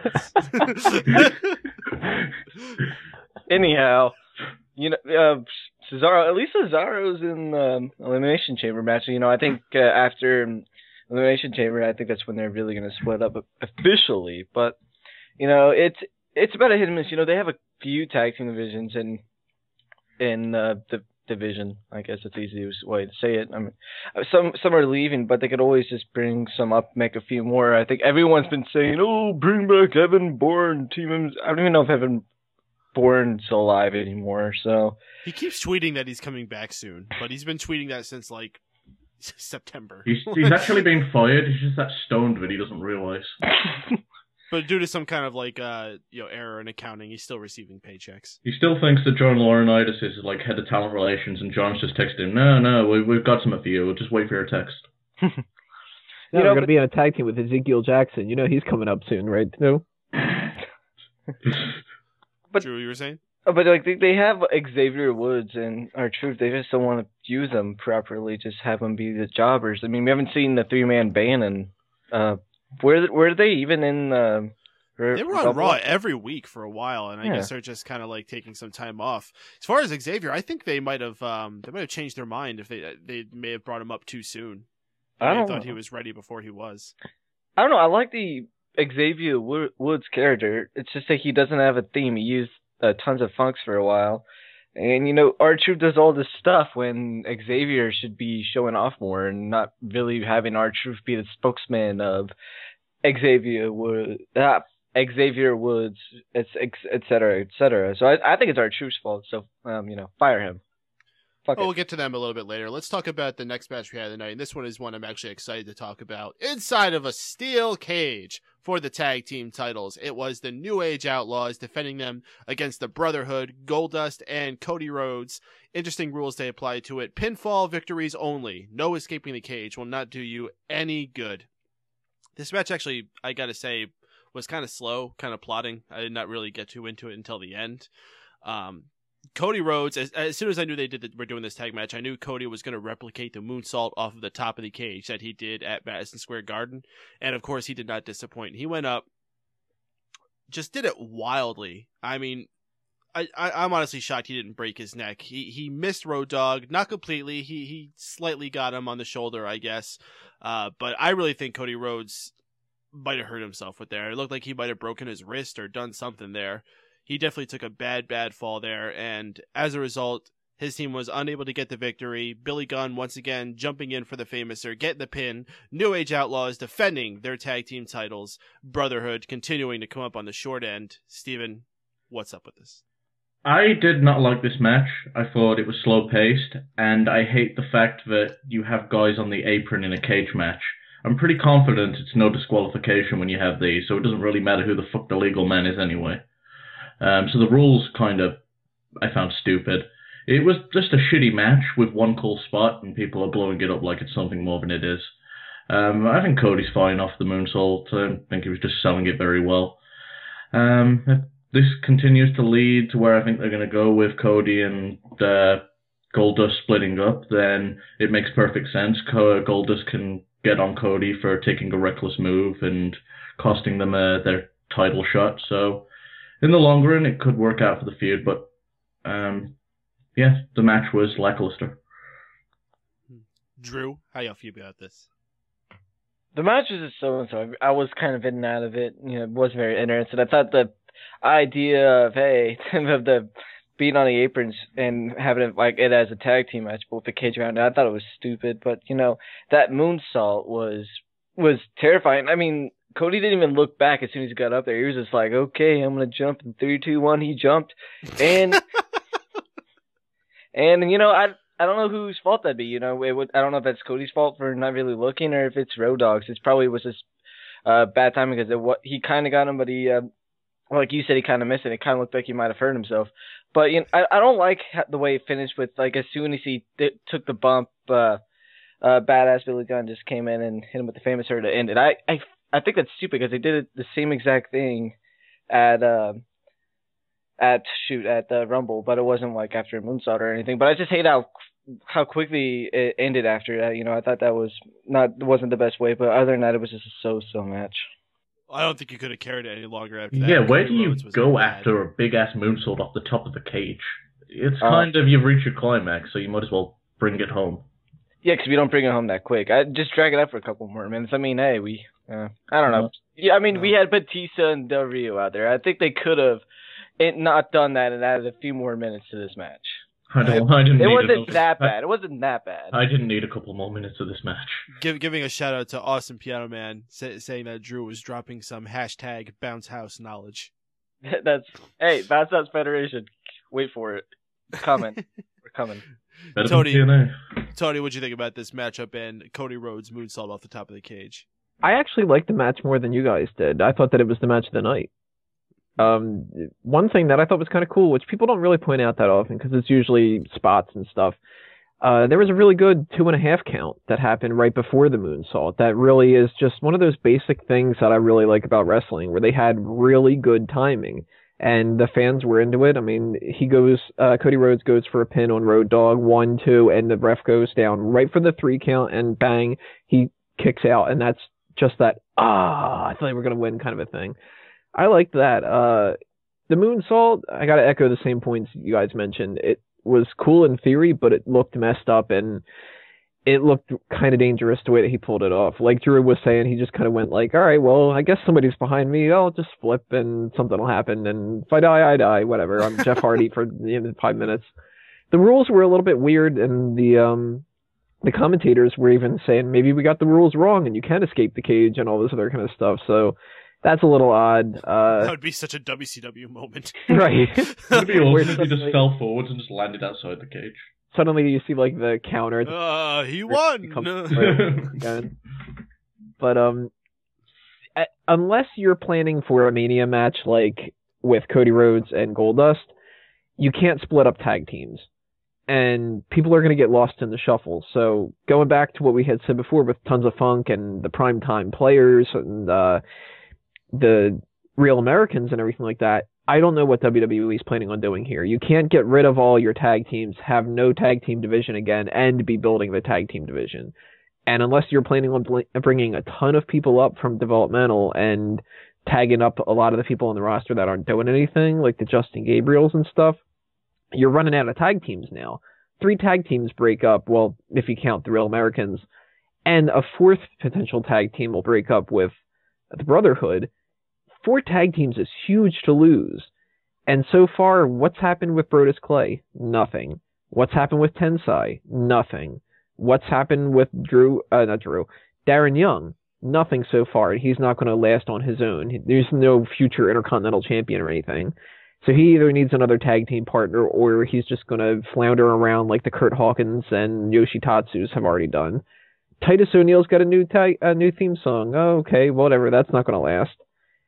Anyhow, you know, uh, Cesaro, at least Cesaro's in the um, Elimination Chamber match. You know, I think uh, after Elimination Chamber, I think that's when they're really going to split up officially. But, you know, it's it's about a hit and miss. You know, they have a few tag team divisions in, in uh, the division. I guess it's the easiest way to say it. I mean, some some are leaving, but they could always just bring some up, make a few more. I think everyone's been saying, "Oh, bring back Evan Bourne, Team M." I don't even know if Evan Bourne's alive anymore. So he keeps tweeting that he's coming back soon, but he's been tweeting that since like September. He's he's actually being fired. He's just that stoned that he doesn't realize. But due to some kind of like uh you know error in accounting, he's still receiving paychecks. He still thinks that John Laurinaitis is like head of talent relations, and John's just texted him, "No, no, we, we've got something for you. We'll just wait for your text." No, You we're know, going to but- be in a tag team with Ezekiel Jackson. You know he's coming up soon, right? No? But- Drew, you were saying? But like they, they have Xavier Woods and R-Truth. They just don't want to use them properly. Just have them be the jobbers. I mean, we haven't seen the three man band, and uh, where where are they even in? Uh, They were on Raw every week for a while, and I Yeah. guess they're just kind of like taking some time off. As far as Xavier, I think they might have um they might have changed their mind if they they may have brought him up too soon. I They don't thought know. he was ready before he was. I don't know. I like the Xavier Wo- Woods character. It's just that he doesn't have a theme. He used uh, tons of funks for a while. And, you know, R-Truth does all this stuff when Xavier should be showing off more and not really having R-Truth be the spokesman of Xavier Woods, uh, Xavier Woods, et, et cetera, et cetera. So I, I think it's R-Truth's fault. So, um, you know, fire him. Fuck Oh, it. we'll get to them a little bit later. Let's talk about the next match we had tonight, and this one is one I'm actually excited to talk about. Inside of a steel cage for the tag team titles, it was the New Age Outlaws defending them against the Brotherhood, Goldust, and Cody Rhodes. Interesting rules they apply to it. Pinfall victories only. No escaping the cage will not do you any good. This match actually, I gotta say, was kind of slow, kind of plotting. I did not really get too into it until the end. Um, Cody Rhodes, as, as soon as I knew they did the, were doing this tag match, I knew Cody was going to replicate the moonsault off of the top of the cage that he did at Madison Square Garden. And of course, he did not disappoint. He went up, just did it wildly. I mean, I, I, I'm honestly shocked he didn't break his neck. He he missed Road Dogg, not completely. He he slightly got him on the shoulder, I guess. Uh, but I really think Cody Rhodes might have hurt himself with there. It looked like he might have broken his wrist or done something there. He definitely took a bad, bad fall there, and as a result, his team was unable to get the victory. Billy Gunn, once again, jumping in for the Famouser, getting the pin. New Age Outlaws defending their tag team titles. Brotherhood continuing to come up on the short end. Steven, what's up with this? I did not like this match. I thought it was slow-paced, and I hate the fact that you have guys on the apron in a cage match. I'm pretty confident it's no disqualification when you have these, so it doesn't really matter who the fuck the legal man is anyway. Um, so the rules kind of, I found stupid. it was just a shitty match with one cool spot, and people are blowing it up like it's something more than it is. Um, I think Cody's fine off the moonsault. I think he was just selling it very well. Um, if this continues to lead to where I think they're going to go with Cody and uh, Goldust splitting up, then it makes perfect sense. Goldust can get on Cody for taking a reckless move and costing them uh, their title shot. So in the long run, it could work out for the feud, but um, yeah, the match was lackluster. Drew, how y'all feel about this? The match was just so and so. I was kind of in and out of it. You know, it wasn't very interesting. I thought the idea of hey, of the being on the aprons and having it like it as a tag team match, but with the cage around it, I thought it was stupid. But you know, that moonsault was was terrifying. I mean, Cody didn't even look back as soon as he got up there. He was just like, okay, I'm gonna jump in three, two, one. He jumped, and and you know, I. I don't know whose fault that'd be. You know, it would, I don't know if that's Cody's fault for not really looking, or if it's Road Dogg's. It probably was just uh, bad timing because it, what he kind of got him, but he, uh, like you said, he kind of missed it. It kind of looked like he might have hurt himself. But you know, I, I don't like the way it finished with like as soon as he th- took the bump, uh, uh, badass Billy Gunn just came in and hit him with the famous hurt to end it. I, I, I think that's stupid because they did it, the same exact thing at. Uh, At shoot at the Rumble, but it wasn't like after a moonsault or anything. But I just hate how how quickly it ended after that. You know, I thought that was not wasn't the best way, but other than that, it was just a so-so match. I don't think you could have carried it any longer after that. Yeah, where Cody do you Rhodes go bad. after a big ass moonsault off the top of the cage? It's Uh, kind of you've reached your climax, so you might as well bring it home. Yeah, because we don't bring it home that quick. I just drag it out for a couple more minutes. I mean, hey, we uh, I don't know. Yeah, I mean, No. we had Batista and Del Rio out there. I think they could have. It not done that and added a few more minutes to this match. I don't. I didn't. It need wasn't a, that I, bad. It wasn't that bad. I didn't need a couple more minutes of this match. Give, giving a shout out to Austin Piano Man say, saying that Drew was dropping some hashtag bounce house knowledge. That's hey, Bounce House Federation. Wait for it. It's coming. We're coming. Better Tony, than T N A. Tony, what'd you think about this matchup and Cody Rhodes moonsault off the top of the cage? I actually liked the match more than you guys did. I thought that it was the match of the night. Um, one thing that I thought was kind of cool, which people don't really point out that often because it's usually spots and stuff. Uh, there was a really good two and a half count that happened right before the moonsault. That really is just one of those basic things that I really like about wrestling, where they had really good timing and the fans were into it. I mean, he goes, uh, Cody Rhodes goes for a pin on Road Dogg, one, two, and the ref goes down right for the three count and bang, he kicks out. And that's just that, ah, I thought they were going to win kind of a thing. I liked that. Uh, the moonsault, I got to echo the same points you guys mentioned. It was cool in theory, but it looked messed up and it looked kind of dangerous the way that he pulled it off. Like Drew was saying, he just kind of went like, all right, well, I guess somebody's behind me. I'll just flip and something will happen. And if I die, I die. Whatever. I'm Jeff Hardy for you know, five minutes. The rules were a little bit weird, and the um, the commentators were even saying maybe we got the rules wrong and you can escape the cage and all this other kind of stuff. So that's a little odd. Uh, that would be such a W C W moment. Right. It'd be awesome if he just suddenly, fell forwards and just landed outside the cage. Suddenly you see like the counter. Uh, he won! Again. But um, a- unless you're planning for a Mania match like with Cody Rhodes and Goldust, you can't split up tag teams. And people are going to get lost in the shuffle. So going back to what we had said before with Tons of Funk and the primetime players and uh, the Real Americans and everything like that, I don't know what W W E is planning on doing here. You can't get rid of all your tag teams, have no tag team division again, and be building the tag team division. And unless you're planning on bl- bringing a ton of people up from developmental and tagging up a lot of the people on the roster that aren't doing anything, like the Justin Gabriels and stuff, you're running out of tag teams now. Three tag teams break up, well, if you count the Real Americans, and a fourth potential tag team will break up with the Brotherhood. Four tag teams is huge to lose. And so far, what's happened with Brodus Clay? Nothing. What's happened with Tensai? Nothing. What's happened with Drew, uh, not Drew, Darren Young? Nothing so far. He's not going to last on his own. There's no future Intercontinental Champion or anything. So he either needs another tag team partner or he's just going to flounder around like the Kurt Hawkins and Yoshitatsus have already done. Titus O'Neil's got a new tag, a new theme song. Oh, okay, whatever. That's not going to last.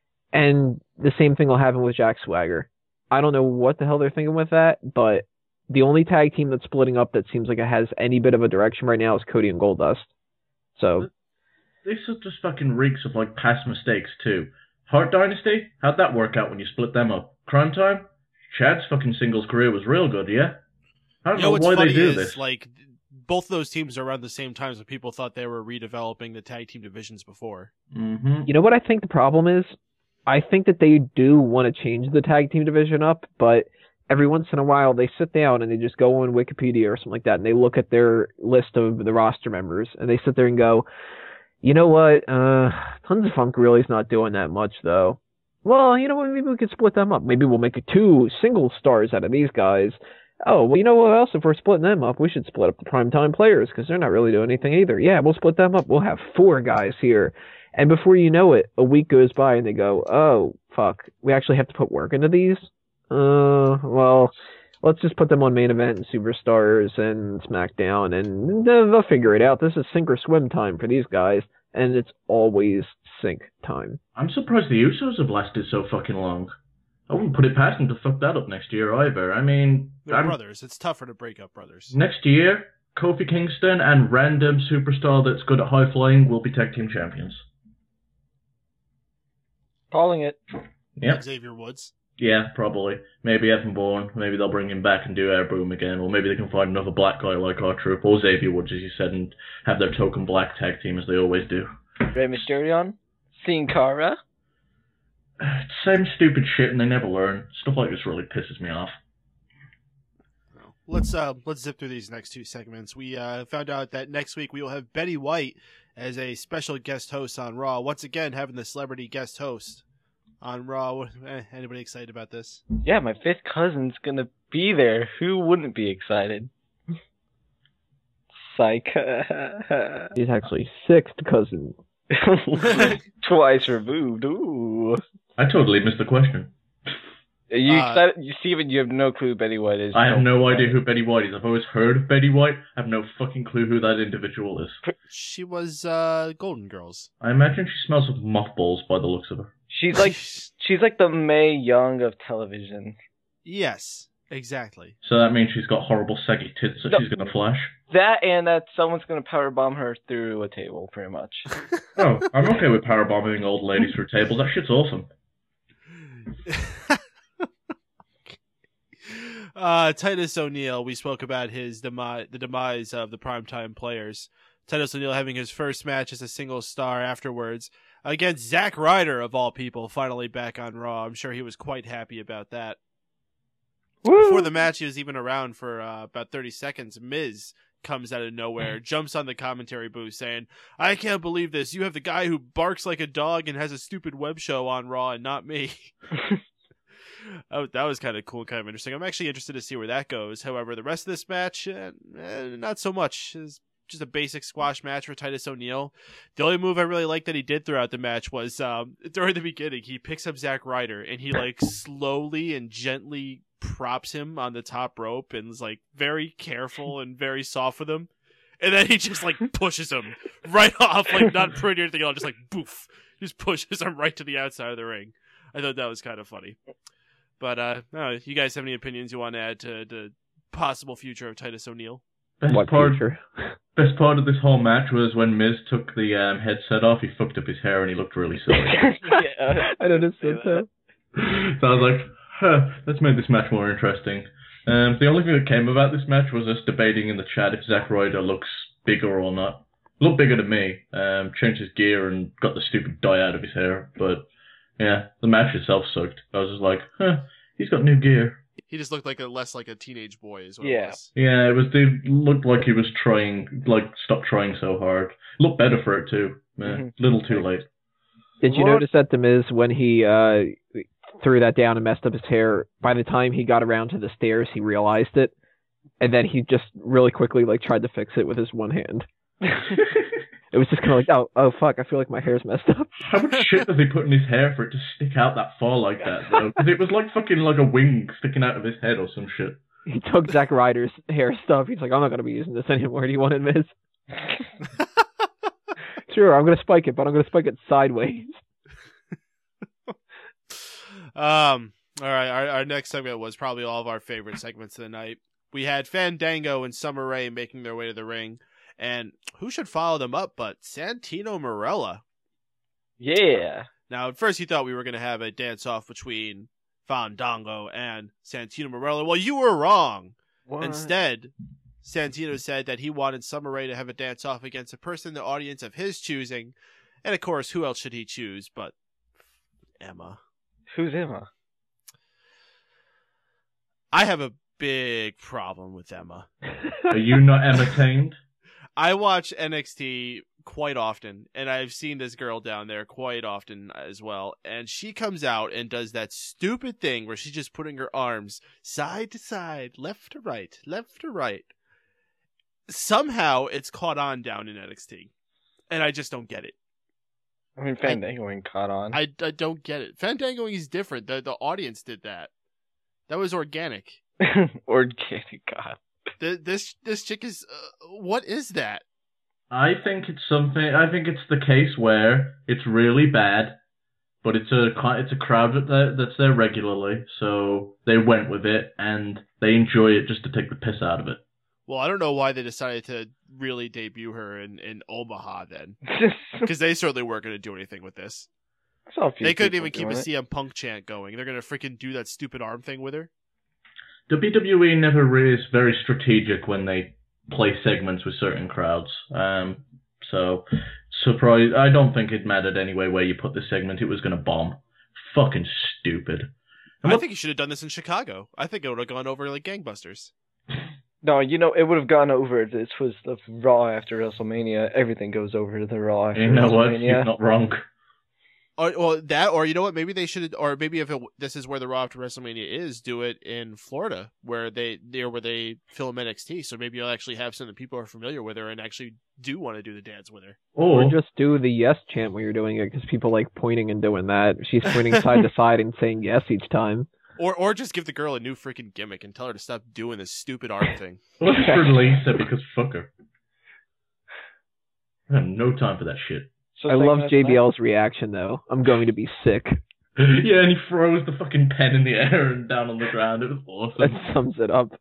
And the same thing will happen with Jack Swagger. I don't know what the hell they're thinking with that, but the only tag team that's splitting up that seems like it has any bit of a direction right now is Cody and Goldust. So this is just fucking reeks of like past mistakes too. Hart Dynasty, how'd that work out when you split them up? Crime Time, Chad's fucking singles career was real good, yeah. I don't you know, know what's why funny they do is, this. Like, both those teams are around the same time, so people thought they were redeveloping the tag team divisions before. Mm-hmm. You know what I think the problem is? I think that they do want to change the tag team division up, but every once in a while they sit down and they just go on Wikipedia or something like that, and they look at their list of the roster members, and they sit there and go, you know what, uh, Tons of Funk really is not doing that much, though. Well, you know what, maybe we could split them up. Maybe we'll make it two single stars out of these guys. Oh, well, you know what else? If we're splitting them up, we should split up the primetime players, because they're not really doing anything either. Yeah, we'll split them up. We'll have four guys here. And before you know it, a week goes by and they go, oh, fuck, we actually have to put work into these? Uh, well, let's just put them on Main Event and Superstars and SmackDown, and they'll figure it out. This is sink or swim time for these guys, and it's always sink time. I'm surprised the Usos have lasted so fucking long. I wouldn't put it past them to fuck that up next year either. I mean... They're I'm... brothers. It's tougher to break up brothers. Next year, Kofi Kingston and random superstar that's good at high flying will be tag team champions. Calling it. Yep. Xavier Woods. Yeah, probably. Maybe Evan Bourne. Maybe they'll bring him back and do Air Boom again. Or maybe they can find another black guy like R-Truth or Xavier Woods, as you said, and have their token black tag team as they always do. Rey Mysterio? Sin Cara? Same stupid shit, and they never learn. Stuff like this really pisses me off. Let's uh let's zip through these next two segments. We uh found out that next week we will have Betty White as a special guest host on Raw. Once again, having the celebrity guest host on Raw. Eh, anybody excited about this? Yeah, my fifth cousin's gonna be there. Who wouldn't be excited? Psych. He's actually sixth cousin. Twice removed. Ooh. I totally missed the question. Are you Uh, excited? You, Steven, you have no clue who Betty White is. I have no idea who Betty White is. I've always heard of Betty White. I have no fucking clue who that individual is. She was uh Golden Girls. I imagine she smells of mothballs by the looks of her. She's like she's like the Mae Young of television. Yes, exactly. So that means she's got horrible saggy tits that No. she's going to flash. That and that someone's gonna powerbomb her through a table, pretty much. Oh, I'm okay with powerbombing old ladies through tables. That shit's awesome. uh, Titus O'Neil, we spoke about his demise, the demise of the primetime players. Titus O'Neil having his first match as a single star afterwards against Zack Ryder, of all people, finally back on Raw. I'm sure he was quite happy about that. Woo! Before the match, he was even around for uh, about thirty seconds. Miz comes out of nowhere, jumps on the commentary booth saying, I can't believe this. You have the guy who barks like a dog and has a stupid web show on Raw and not me. Oh, that was kind of cool, kind of interesting. I'm actually interested to see where that goes. However, the rest of this match, eh, eh, not so much. It's just a basic squash match for Titus O'Neil. The only move I really liked that he did throughout the match was um, during the beginning, he picks up Zack Ryder and he like slowly and gently props him on the top rope and is like very careful and very soft with him. And then he just like pushes him right off, like not pretty or anything else, just like boof. Just pushes him right to the outside of the ring. I thought that was kind of funny. But uh, no, you guys have any opinions you want to add to the possible future of Titus O'Neil? Best What part, future? best part of this whole match was when Miz took the um, headset off, he fucked up his hair and he looked really silly. Yeah. I noticed that too. So I was like, huh, let's make this match more interesting. Um, the only thing that came about this match was us debating in the chat if Zack Ryder looks bigger or not. Looked bigger to me. Um, changed his gear and got the stupid dye out of his hair. But yeah, the match itself sucked. I was just like, huh, he's got new gear. He just looked like a less like a teenage boy, is what Yeah. it was. Yeah, it was. It looked like he was trying, like, stop trying so hard. Looked better for it too. Yeah, Mhm. little too late. Did you What? notice that The Miz, when he uh, threw that down and messed up his hair, by the time he got around to the stairs, he realized it, and then he just really quickly like tried to fix it with his one hand. It was just kind of like, oh, oh fuck, I feel like my hair's messed up. How much shit does he put in his hair for it to stick out that far like that, though? Because it was like fucking like a wing sticking out of his head or some shit. He took Zack Ryder's hair stuff. He's like, I'm not going to be using this anymore. Do you want it, Miz? Sure, I'm going to spike it, but I'm going to spike it sideways. Um. All right. Our, our next segment was probably all of our favorite segments of the night. We had Fandango and Summer Rae making their way to the ring. And who should follow them up but Santino Marella? Yeah. Now, at first you thought we were going to have a dance-off between Fandango and Santino Marella. Well, you were wrong. What? Instead, Santino said that he wanted Summer Rae to have a dance-off against a person in the audience of his choosing. And, of course, who else should he choose but Emma? Who's Emma? I have a big problem with Emma. Are you not entertained? I watch N X T quite often, and I've seen this girl down there quite often as well, and she comes out and does that stupid thing where she's just putting her arms side to side, left to right, left to right. Somehow it's caught on down in N X T, and I just don't get it. I mean, Fandangoing caught on. I, I don't get it. Fandangoing is different. The the audience did that. That was organic. Organic, God. The, this this chick is... Uh, what is that? I think it's something. I think it's the case where it's really bad, but it's a it's a crowd that that's there regularly, so they went with it and they enjoy it just to take the piss out of it. Well, I don't know why they decided to really debut her in, in Omaha then, because they certainly weren't going to do anything with this. They couldn't even keep a C M Punk chant going. They're going to freaking do that stupid arm thing with her. W W E never really is very strategic when they play segments with certain crowds. Um, so, surprised. I don't think it mattered anyway where you put the segment. It was going to bomb. Fucking stupid. I think you should have done this in Chicago. I think it would have gone over like gangbusters. No, you know, it would have gone over. This was the Raw after WrestleMania. Everything goes over to the Raw after you know WrestleMania. what? You're not wrong. Or, well, that, or you know what? Maybe they should, or maybe if it, this is where the Raw after WrestleMania is, do it in Florida, where they, there where they film N X T. So maybe you'll actually have some that people are familiar with her and actually do want to do the dance with her. Or just do the yes chant when you're doing it, because people like pointing and doing that. She's pointing side to side and saying yes each time. Or, or just give the girl a new freaking gimmick and tell her to stop doing this stupid arm thing. Let's just release her because fuck her. I have no time for that shit. So I love J B L's reaction, though. I'm going to be sick. Yeah, and he throws the fucking pen in the air and down on the ground. It was awesome. That sums it up.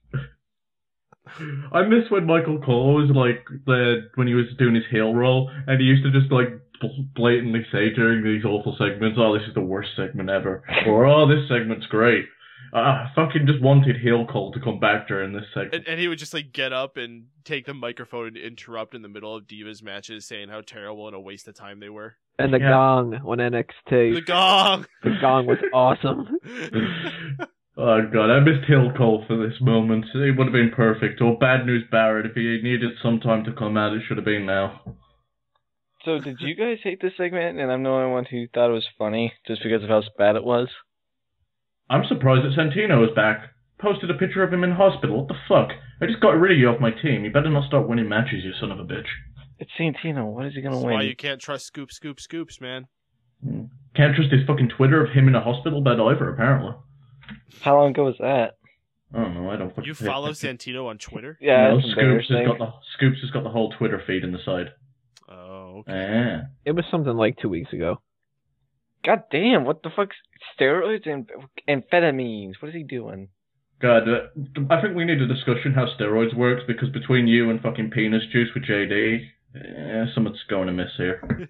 I miss when Michael Cole was like, the when he was doing his heel roll, and he used to just like blatantly say during these awful segments, oh, this is the worst segment ever. Or, oh, this segment's great. I fucking just wanted heel Cole to come back during this segment. And, and he would just like get up and take the microphone and interrupt in the middle of Divas matches, saying how terrible and a waste of time they were. And the Yeah. gong on N X T. The gong! The gong was awesome. Oh god, I missed heel Cole for this moment. It would have been perfect. Or Bad News Barrett, if he needed some time to come out, it should have been now. So did you guys hate this segment? And I'm the only one who thought it was funny just because of how bad it was. I'm surprised that Santino is back. Posted a picture of him in hospital. What the fuck? I just got rid of you off my team. You better not start winning matches, you son of a bitch. It's Santino. What is he gonna That's win? why you can't trust Scoop, Scoop, Scoops, man. Can't trust his fucking Twitter of him in a hospital bed either, apparently. How long ago was that? I don't know, I don't fucking You pay follow attention. Santino on Twitter? Yeah, No, that's Scoops has embarrassing. got the Scoops has got the whole Twitter feed in the side. Oh, okay. Yeah. It was something like two weeks ago. God damn! What the fuck? Steroids and amphetamines. What is he doing? God, uh, I think we need a discussion how steroids works, because between you and fucking penis juice with J D, eh, something's going amiss here.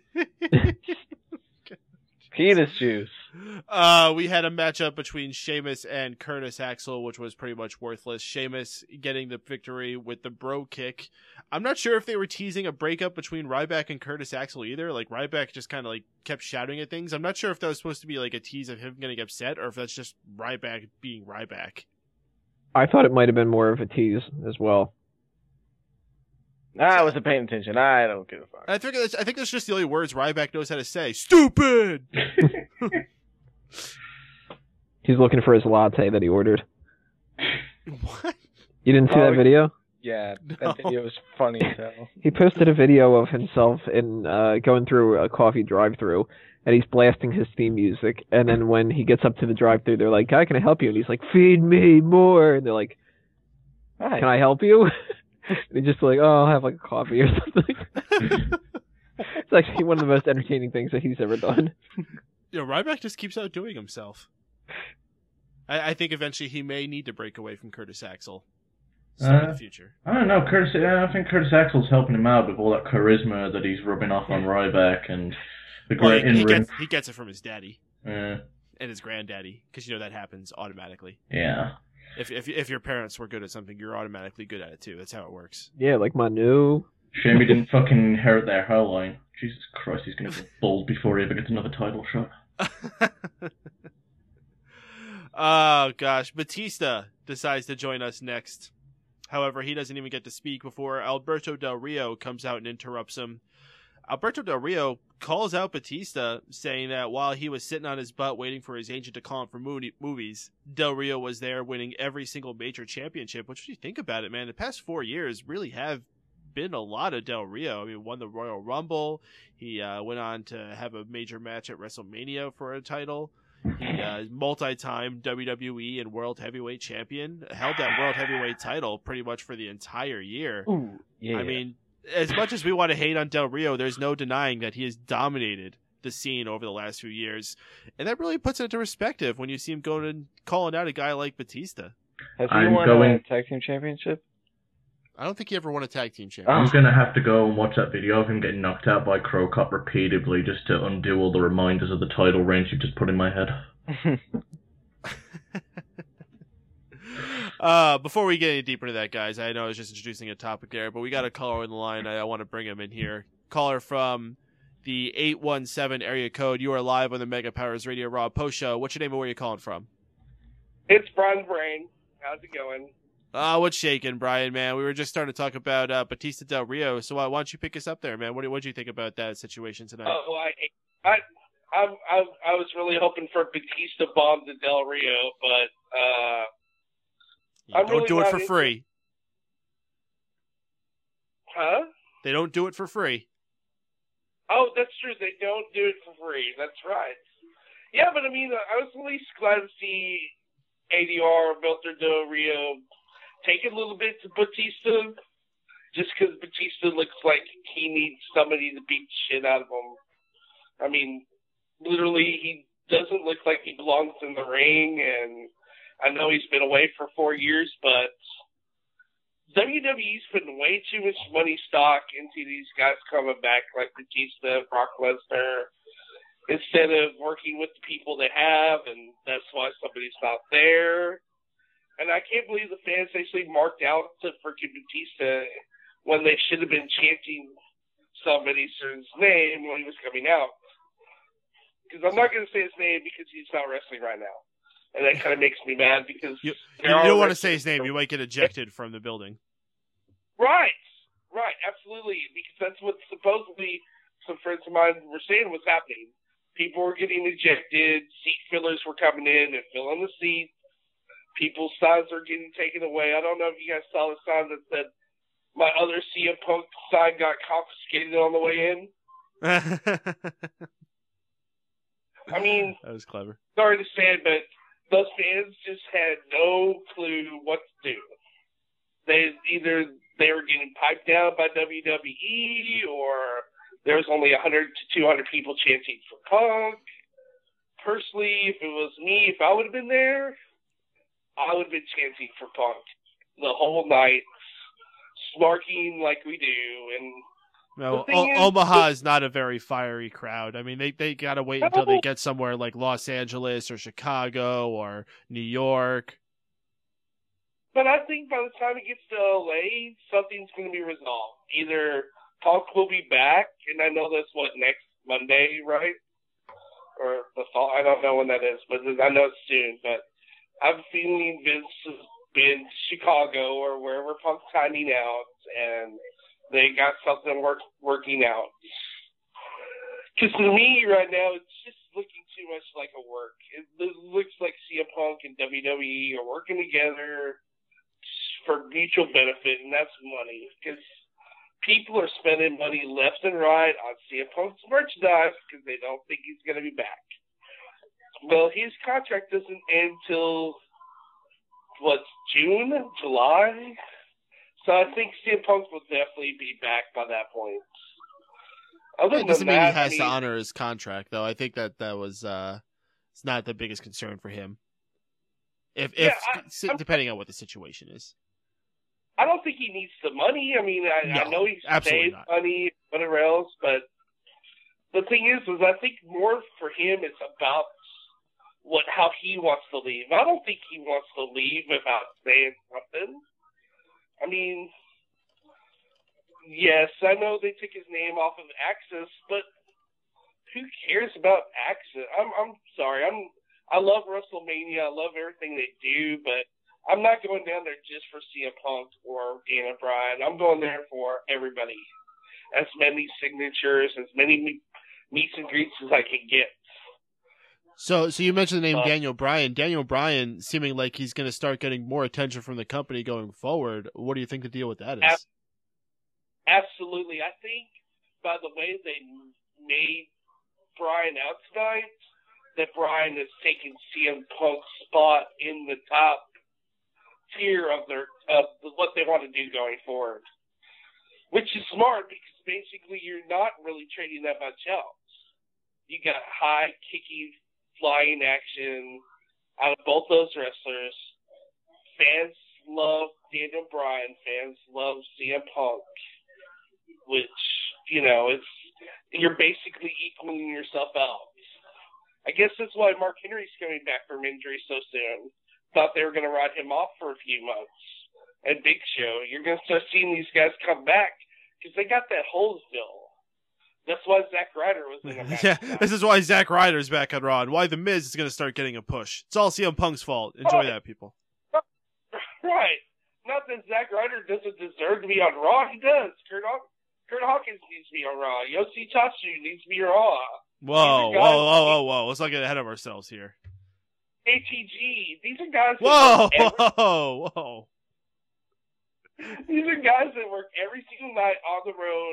Penis juice. Uh, we had a matchup between Sheamus and Curtis Axel, which was pretty much worthless. Sheamus getting the victory with the bro kick. I'm not sure if they were teasing a breakup between Ryback and Curtis Axel either. Like, Ryback just kind of like kept shouting at things. I'm not sure if that was supposed to be like a tease of him getting upset, or if that's just Ryback being Ryback. I thought it might have been more of a tease as well. I wasn't paying attention. I don't give a fuck. I think that's, I think that's just the only words Ryback knows how to say. Stupid! He's looking for his latte that he ordered. What? You didn't see Oh, that video? Yeah, No. that video was funny as hell. He posted a video of himself in uh, going through a coffee drive-through, and he's blasting his theme music. And then when he gets up to the drive-through, they're like, "Guy, can I help you?" And he's like, "Feed me more." And they're like, Hi. "Can I help you?" And he's just like, "Oh, I'll have like a coffee or something." It's actually one of the most entertaining things that he's ever done. You know, Ryback just keeps outdoing himself. I, I think eventually he may need to break away from Curtis Axel. So uh, in Uh, the future. I don't know. Curtis, I think Curtis Axel's helping him out with all that charisma that he's rubbing off on Ryback and the Well, great he, he, in-ring. gets, he gets it from his daddy Uh, and his granddaddy, because you know that happens automatically. yeah. If, if if your parents were good at something, you're automatically good at it too. That's how it works. Yeah, like Manu. Shame he didn't fucking inherit their hairline. Jesus Christ, he's gonna get bald before he ever gets another title shot. Oh gosh, Batista decides to join us next. However, he doesn't even get to speak before Alberto Del Rio comes out and interrupts him. Alberto Del Rio calls out Batista, saying that while he was sitting on his butt waiting for his agent to call him for movies, Del Rio was there winning every single major championship. Which, if you think about it, man, the past four years really have been a lot of Del Rio. I mean, won the Royal Rumble. He uh, went on to have a major match at WrestleMania for a title. He uh, multi-time W W E and World Heavyweight Champion. Held that World Heavyweight title pretty much for the entire year. Ooh, yeah. I mean, as much as we want to hate on Del Rio, there's no denying that he has dominated the scene over the last few years. And that really puts it into perspective when you see him going and calling out a guy like Batista. Has he I'm won going- a tag team championship? I don't think he ever won a tag team championship. I'm gonna have to go and watch that video of him getting knocked out by Crow Cop repeatedly just to undo all the reminders of the title reigns you've just put in my head. uh, before we get any deeper into that, guys, I know I was just introducing a topic there, but we got a caller in the line. I, I want to bring him in here. Caller from the eight one seven area code. You are live on the Mega Powers Radio Raw Post Show. What's your name and where are you calling from? It's Brian Brain. How's it going? Uh, what's shaking, Brian, man? We were just starting to talk about uh, Batista Del Rio, so why, why don't you pick us up there, man? What what do you think about that situation tonight? Oh, I, I, I, I, I was really hoping for Batista bomb to Del Rio, but uh, yeah, I'm don't really do it not for into... free. Huh? They don't do it for free. Oh, that's true. They don't do it for free. That's right. Yeah, but I mean, I was at least glad to see A D R, Alberto Del Rio, take it a little bit to Batista, just because Batista looks like he needs somebody to beat the shit out of him. I mean, literally, he doesn't look like he belongs in the ring, and I know he's been away for four years, but W W E's putting way too much money stock into these guys coming back, like Batista, Brock Lesnar, instead of working with the people they have, and that's why somebody's not there. And I can't believe the fans actually marked out to freaking Batista when they should have been chanting somebody's name when he was coming out. Because I'm not going to say his name because he's not wrestling right now. And that kind of makes me mad because... You, you don't want to say his name. You might get ejected from the building. Right. Right. Absolutely. Because that's what supposedly some friends of mine were saying was happening. People were getting ejected. Seat fillers were coming in and filling the seats. People's signs are getting taken away. I don't know if you guys saw the sign that said my other C M Punk sign got confiscated on the way in. I mean, that was clever. Sorry to say it, but those fans just had no clue what to do. They either they were getting piped down by W W E, or there was only one hundred to two hundred people chanting for Punk. Personally, if it was me, if I would have been there, I would have been chanting for Punk the whole night, smarking like we do. And no, the o- is, Omaha is not a very fiery crowd. I mean, they they gotta wait until they get somewhere like Los Angeles or Chicago or New York. But I think by the time it gets to L A, something's going to be resolved. Either Punk will be back, and I know that's what, next Monday, right? Or the fall, I don't know when that is, but I know it's soon. But I have a feeling Vince has been to Chicago or wherever Punk's hiding out, and they got something work, working out. Because to me, right now, it's just looking too much like a work. It, it looks like C M Punk and W W E are working together for mutual benefit, and that's money. Because people are spending money left and right on C M Punk's merchandise because they don't think he's going to be back. Well, his contract doesn't end till, what, June? July? So I think C M Punk will definitely be back by that point. Other It doesn't than mean that, he has I mean, to honor his contract, though. I think that that was uh, it's not the biggest concern for him. If, if Yeah, I- depending on what the situation is. I don't think he needs the money. I mean, I, No, I know he's absolutely saved not. money, whatever else, but the thing is, is I think more for him it's about what how he wants to leave. I don't think he wants to leave without saying something. I mean, yes, I know they took his name off of Axis, but who cares about Axis? I'm I'm sorry. I'm I love WrestleMania. I love everything they do, but I'm not going down there just for C M Punk or Daniel Bryan. I'm going there for everybody. As many signatures, as many me- meets and greets as I can get. So, so you mentioned the name Uh, Daniel Bryan. Daniel Bryan seeming like he's going to start getting more attention from the company going forward. What do you think the deal with that is? Ab- Absolutely. I think by the way they made Bryan out tonight, that Bryan has taken C M Punk's spot in the top tier of their of what they want to do going forward. Which is smart because basically you're not really trading that much else. You got high, kicky, flying action out of both those wrestlers. Fans love Daniel Bryan. Fans love C M Punk. Which, you know, it's you're basically equaling yourself out. I guess that's why Mark Henry's coming back from injury so soon. Thought they were going to ride him off for a few months. And Big Show, you're going to start seeing these guys come back because they got that hole to fill. That's why Zack Ryder was in the match. Yeah, this is why Zack Ryder's back on Raw and why The Miz is going to start getting a push. It's all C M Punk's fault. Enjoy Right. that, people. Right. Not that Zack Ryder doesn't deserve to be on Raw. He does. Kurt, Haw- Kurt Hawkins needs to be on Raw. Yoshitsu needs to be on Raw. Whoa, These whoa, are guys- whoa, whoa, whoa. Let's not get ahead of ourselves here. A T G. These are guys that Whoa, work every- whoa, whoa. These are guys that work every single night on the road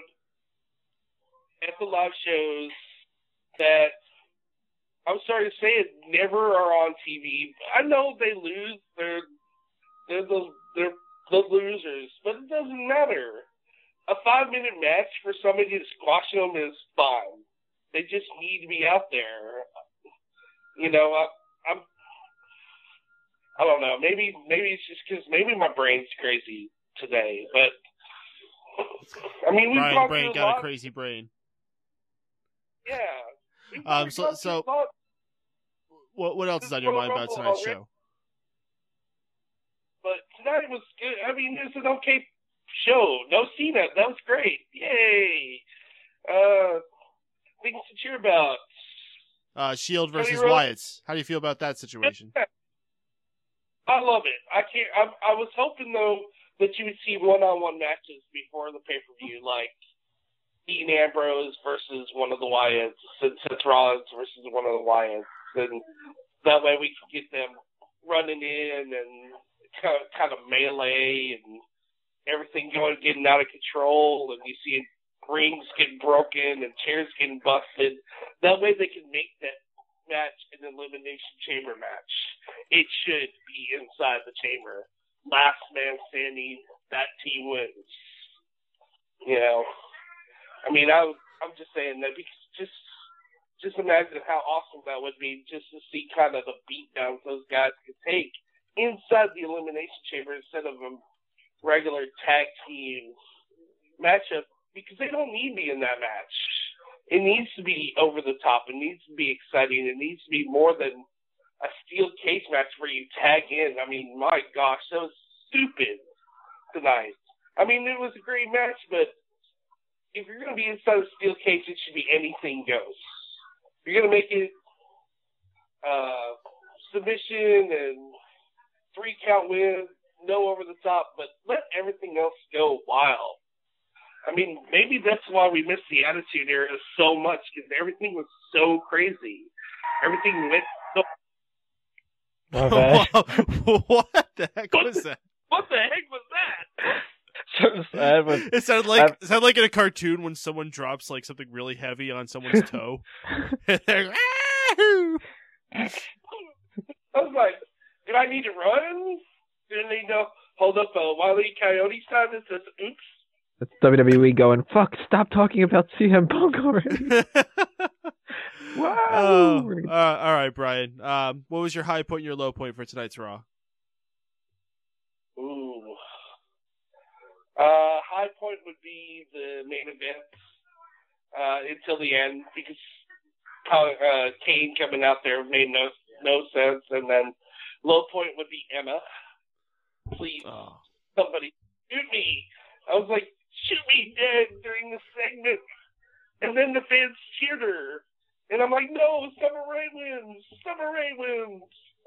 at the live shows that, I'm sorry to say it, never are on T V. I know they lose. They're, they're, the, they're the losers, but it doesn't matter. A five-minute match for somebody to squash them is fine. They just need to be out there. You know, I, I'm, I don't know. Maybe, maybe it's just because maybe my brain's crazy today, but I mean, we've Brian gone Brain through a got lot. a crazy brain. Yeah. We've Um, we've so, gone through so a lot. what, what else is on your mind about tonight's show? But tonight was good. I mean, it was an okay show. No Cena. That was great. Yay. Uh, things to cheer about. Uh, Shield Cody versus Rhodes. Wyatt's. How do you feel about that situation? I love it. I can't. I, I was hoping though that you would see one-on-one matches before the pay-per-view, like Dean Ambrose versus one of the Wyatts, and Seth Rollins versus one of the Wyatts, and that way we can get them running in and kind of, kind of melee and everything going, getting out of control, and you see rings getting broken and chairs getting busted. That way they can make that match an elimination chamber match. It should be inside the chamber. Last man standing, that team wins. You know, I mean, I, I'm just saying that because just, just imagine how awesome that would be just to see kind of the beatdowns those guys could take inside the elimination chamber instead of a regular tag team matchup, because they don't need me in that match. It needs to be over the top. It needs to be exciting. It needs to be more than a steel cage match where you tag in. I mean, my gosh, that was stupid tonight. I mean, it was a great match, but if you're going to be inside a steel cage, it should be anything goes. If you're going to make it uh, submission and three count win, no over the top, but let everything else go wild. I mean, maybe that's why we missed the Attitude Era so much, because everything was so crazy. Everything went so... Okay. What the heck was that? What the heck was that? So sad, but It sounded like I've- it sounded like in a cartoon when someone drops like something really heavy on someone's toe. And they're, "Ah!" I was like, do I need to run? Do I need to hold up a Wile E. Coyote sign that says, oops? It's W W E going, fuck, stop talking about C M Punk already. Wow. Oh, uh, all right, Brian. Um, what was your high point and your low point for tonight's Raw? Ooh. Uh, high point would be the main event uh, until the end, because uh, Kane coming out there made no no sense. And then low point would be Emma. Please, Oh. somebody shoot me. I was like, shoot me dead during the segment. And then the fans cheered her. And I'm like, no, Summer Rae wins. Summer Rae wins.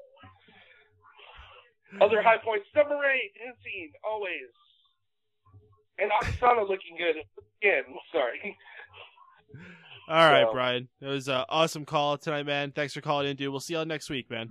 Other high points, Summer Rae dancing, always. And Oksana looking good again. Sorry. All right, So- Brian. It was an awesome call tonight, man. Thanks for calling in, dude. We'll see you all next week, man.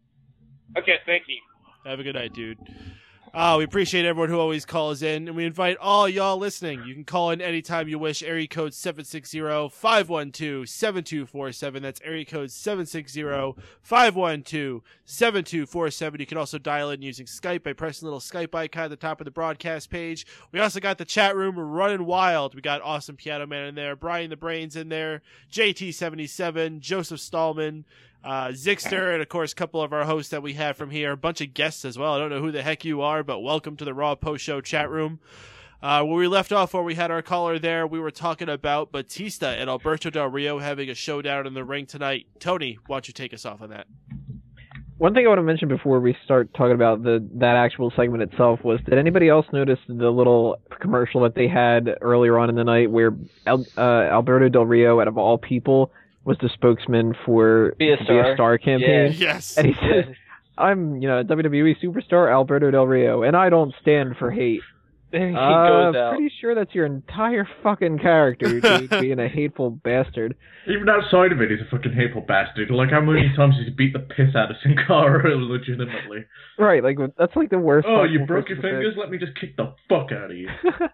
Okay, thank you. Have a good night, dude. Uh, we appreciate everyone who always calls in, and we invite all y'all listening. You can call in anytime you wish. Area code seven six zero, five one two, seven two four seven. That's area code seven six zero, five one two, seven two four seven. You can also dial in using Skype by pressing the little Skype icon at the top of the broadcast page. We also got the chat room running wild. We got Awesome Piano Man in there, Brian the Brains in there, J T seventy-seven, Joseph Stallman, Uh, Zixter, and of course, a couple of our hosts that we have from here, a bunch of guests as well. I don't know who the heck you are, but welcome to the Raw Post Show chat room. Uh, where we left off, where we had our caller there, we were talking about Batista and Alberto Del Rio having a showdown in the ring tonight. Tony, why don't you take us off on that? One thing I want to mention before we start talking about the that actual segment itself was, did anybody else notice the little commercial that they had earlier on in the night where Al, uh, Alberto Del Rio, out of all people, was the spokesman for Be a the Star. Be a Star campaign? Yeah. Yes. And he says, I'm, you know, W W E superstar Alberto Del Rio, and I don't stand for hate. Then he uh, goes out. Pretty sure that's your entire fucking character, dude, being a hateful bastard. Even outside of it, he's a fucking hateful bastard. Like, how many times has he beat the piss out of Sin Cara, legitimately? Right, like, that's like the worst. Oh, you possible broke your person to fingers? pick. Let me just kick the fuck out of you.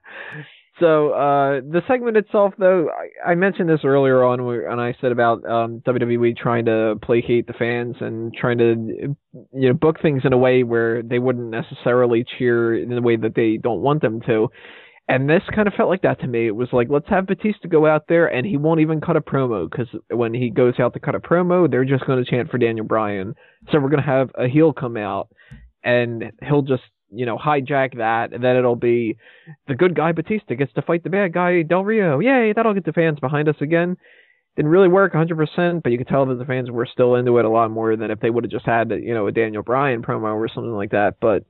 So, uh, the segment itself, though, I, I mentioned this earlier on, where, and I said about um, W W E trying to placate the fans and trying to, you know, book things in a way where they wouldn't necessarily cheer in the way that they don't want them to. And this kind of felt like that to me. It was like, let's have Batista go out there, and he won't even cut a promo, because when he goes out to cut a promo, they're just going to chant for Daniel Bryan. So we're going to have a heel come out, and he'll just, you know, hijack that, and then it'll be the good guy Batista gets to fight the bad guy Del Rio. Yay, that'll get the fans behind us again. Didn't really work one hundred percent, but you could tell that the fans were still into it a lot more than if they would have just had, you know, a Daniel Bryan promo or something like that. But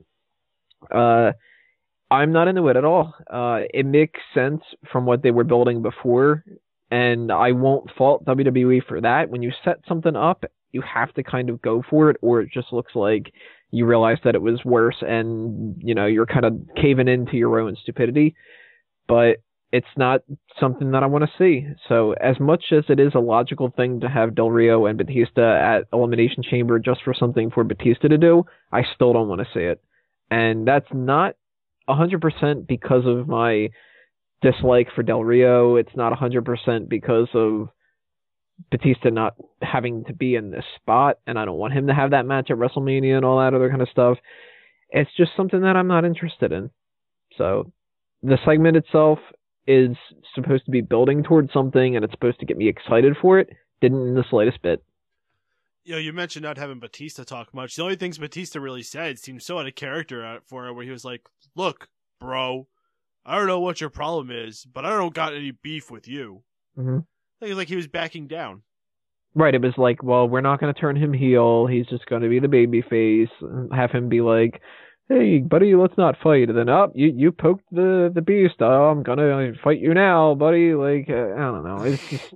uh, I'm not into it at all. Uh, it makes sense from what they were building before, and I won't fault W W E for that. When you set something up, you have to kind of go for it, or it just looks like you realize that it was worse, and, you know, you're kind of caving into your own stupidity. But it's not something that I want to see. So as much as it is a logical thing to have Del Rio and Batista at Elimination Chamber just for something for Batista to do, I still don't want to see it. And that's not one hundred percent because of my dislike for Del Rio. It's not one hundred percent because of Batista not having to be in this spot, and I don't want him to have that match at WrestleMania and all that other kind of stuff. It's just something that I'm not interested in. So the segment itself is supposed to be building towards something, and it's supposed to get me excited for it. Didn't in the slightest bit. You know, you mentioned not having Batista talk much. The only things Batista really said seemed so out of character for it, where he was like, look, bro, I don't know what your problem is, but I don't got any beef with you. Mm-hmm. It was like he was backing down. Right, it was like, well, we're not going to turn him heel. He's just going to be the baby face. Have him be like, hey, buddy, let's not fight. And then, oh, you, you poked the, the beast. Oh, I'm going to fight you now, buddy. Like, uh, I don't know. It's just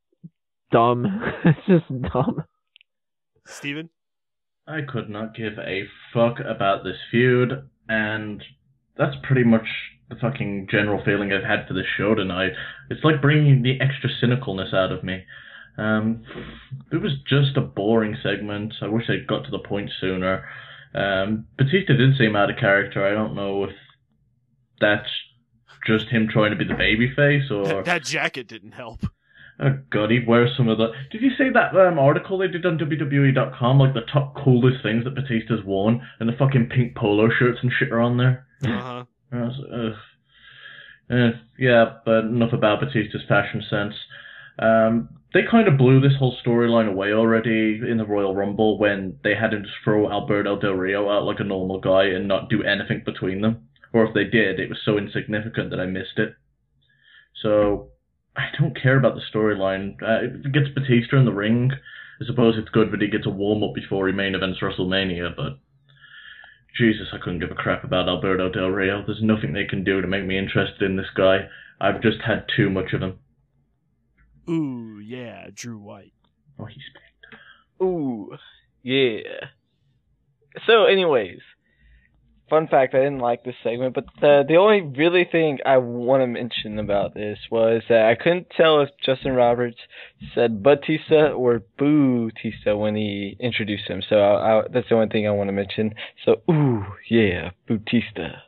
dumb. It's just dumb. Steven? I could not give a fuck about this feud, and that's pretty much the fucking general feeling I've had for this show tonight. It's like bringing the extra cynicalness out of me. Um, it was just a boring segment. I wish they'd got to the point sooner. Um, Batista did seem out of character. I don't know if that's just him trying to be the babyface or... That, that jacket didn't help. Oh god, he'd wear some of the... Did you see that um, article they did on W W E dot com? Like the top coolest things that Batista's worn, and the fucking pink polo shirts and shit are on there. Uh-huh. I was like, ugh. Uh, yeah, but enough about Batista's fashion sense. Um, they kind of blew this whole storyline away already in the Royal Rumble when they had him just throw Alberto Del Rio out like a normal guy and not do anything between them. Or if they did, it was so insignificant that I missed it. So I don't care about the storyline. Uh, if it gets Batista in the ring, I suppose it's good that he gets a warm-up before he main events WrestleMania, but Jesus, I couldn't give a crap about Alberto Del Rio. There's nothing they can do to make me interested in this guy. I've just had too much of him. Ooh, yeah, Drew White. Oh, he's big. Ooh, yeah. So, anyways, fun fact, I didn't like this segment, but the the only really thing I want to mention about this was that I couldn't tell if Justin Roberts said Batista or Boo-tista when he introduced him. So I, I, that's the only thing I want to mention. So, ooh, yeah, Boo-tista.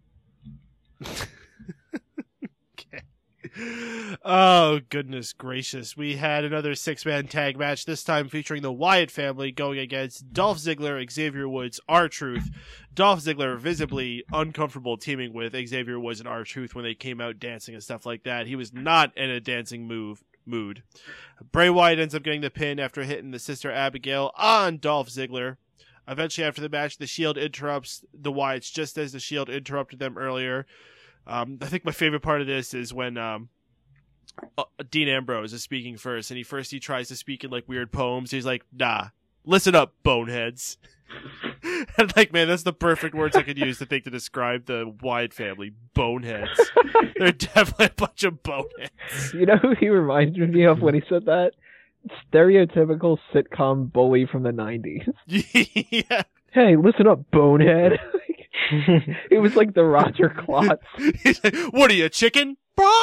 Oh, goodness gracious. We had another six-man tag match, this time featuring the Wyatt family going against Dolph Ziggler, Xavier Woods, R-Truth. Dolph Ziggler visibly uncomfortable teaming with Xavier Woods and R-Truth when they came out dancing and stuff like that. He was not in a dancing move mood. Bray Wyatt ends up getting the pin after hitting the Sister Abigail on Dolph Ziggler. Eventually, after the match, the Shield interrupts the Wyatts just as the Shield interrupted them earlier. Um, I think my favorite part of this is when um, uh, Dean Ambrose is speaking first, and he first he tries to speak in like weird poems. He's like, "Nah, listen up, boneheads." And like, man, that's the perfect words I could use to think to describe the Wyatt family. Boneheads. They're definitely a bunch of boneheads. You know who he reminded me of when he said that? Stereotypical sitcom bully from the nineties. Yeah. Hey, listen up, bonehead. It was like the Roger Klotz. He's like, what are you, chicken?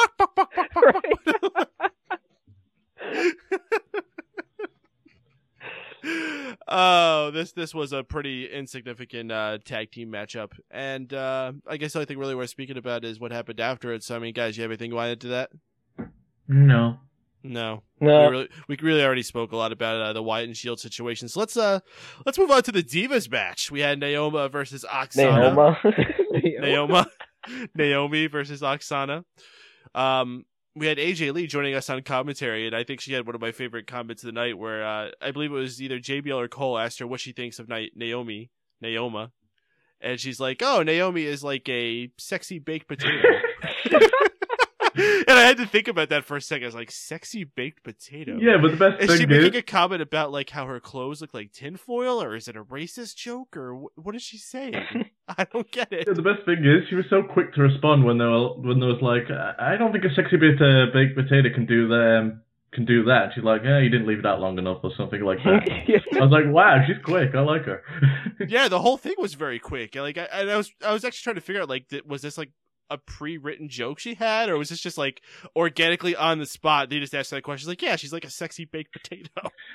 Oh, this this was a pretty insignificant uh, tag team matchup, and uh, I guess the only thing really worth speaking about is what happened after it. So, I mean, guys, you have anything you wanted to that? No. No, no. We really, we really already spoke a lot about uh, the Wyatt and Shield situation. So let's uh let's move on to the Divas match. We had Naoma versus Oksana. Naoma. Naoma. Naomi versus Oksana. Um, we had A J Lee joining us on commentary, and I think she had one of my favorite comments of the night, where uh, I believe it was either J B L or Cole asked her what she thinks of Na- Naomi, Naoma, and she's like, "Oh, Naomi is like a sexy baked potato." And I had to think about that for a second. I was like, sexy baked potato. Yeah, but the best is thing she is... making a comment about like how her clothes look like tinfoil, or is it a racist joke, or wh- what is she saying? I don't get it. Yeah, the best thing is she was so quick to respond when there were, when there was like, I don't think a sexy bit uh, baked potato can do the, um, can do that. She's like, yeah, you didn't leave it out long enough or something like that. Yeah. I was like, wow, she's quick. I like her. Yeah, the whole thing was very quick. Like, I, and I was I was actually trying to figure out like, th- was this like a pre-written joke she had, or was this just like organically on the spot? They just asked that question. She's like, yeah, she's like a sexy baked potato.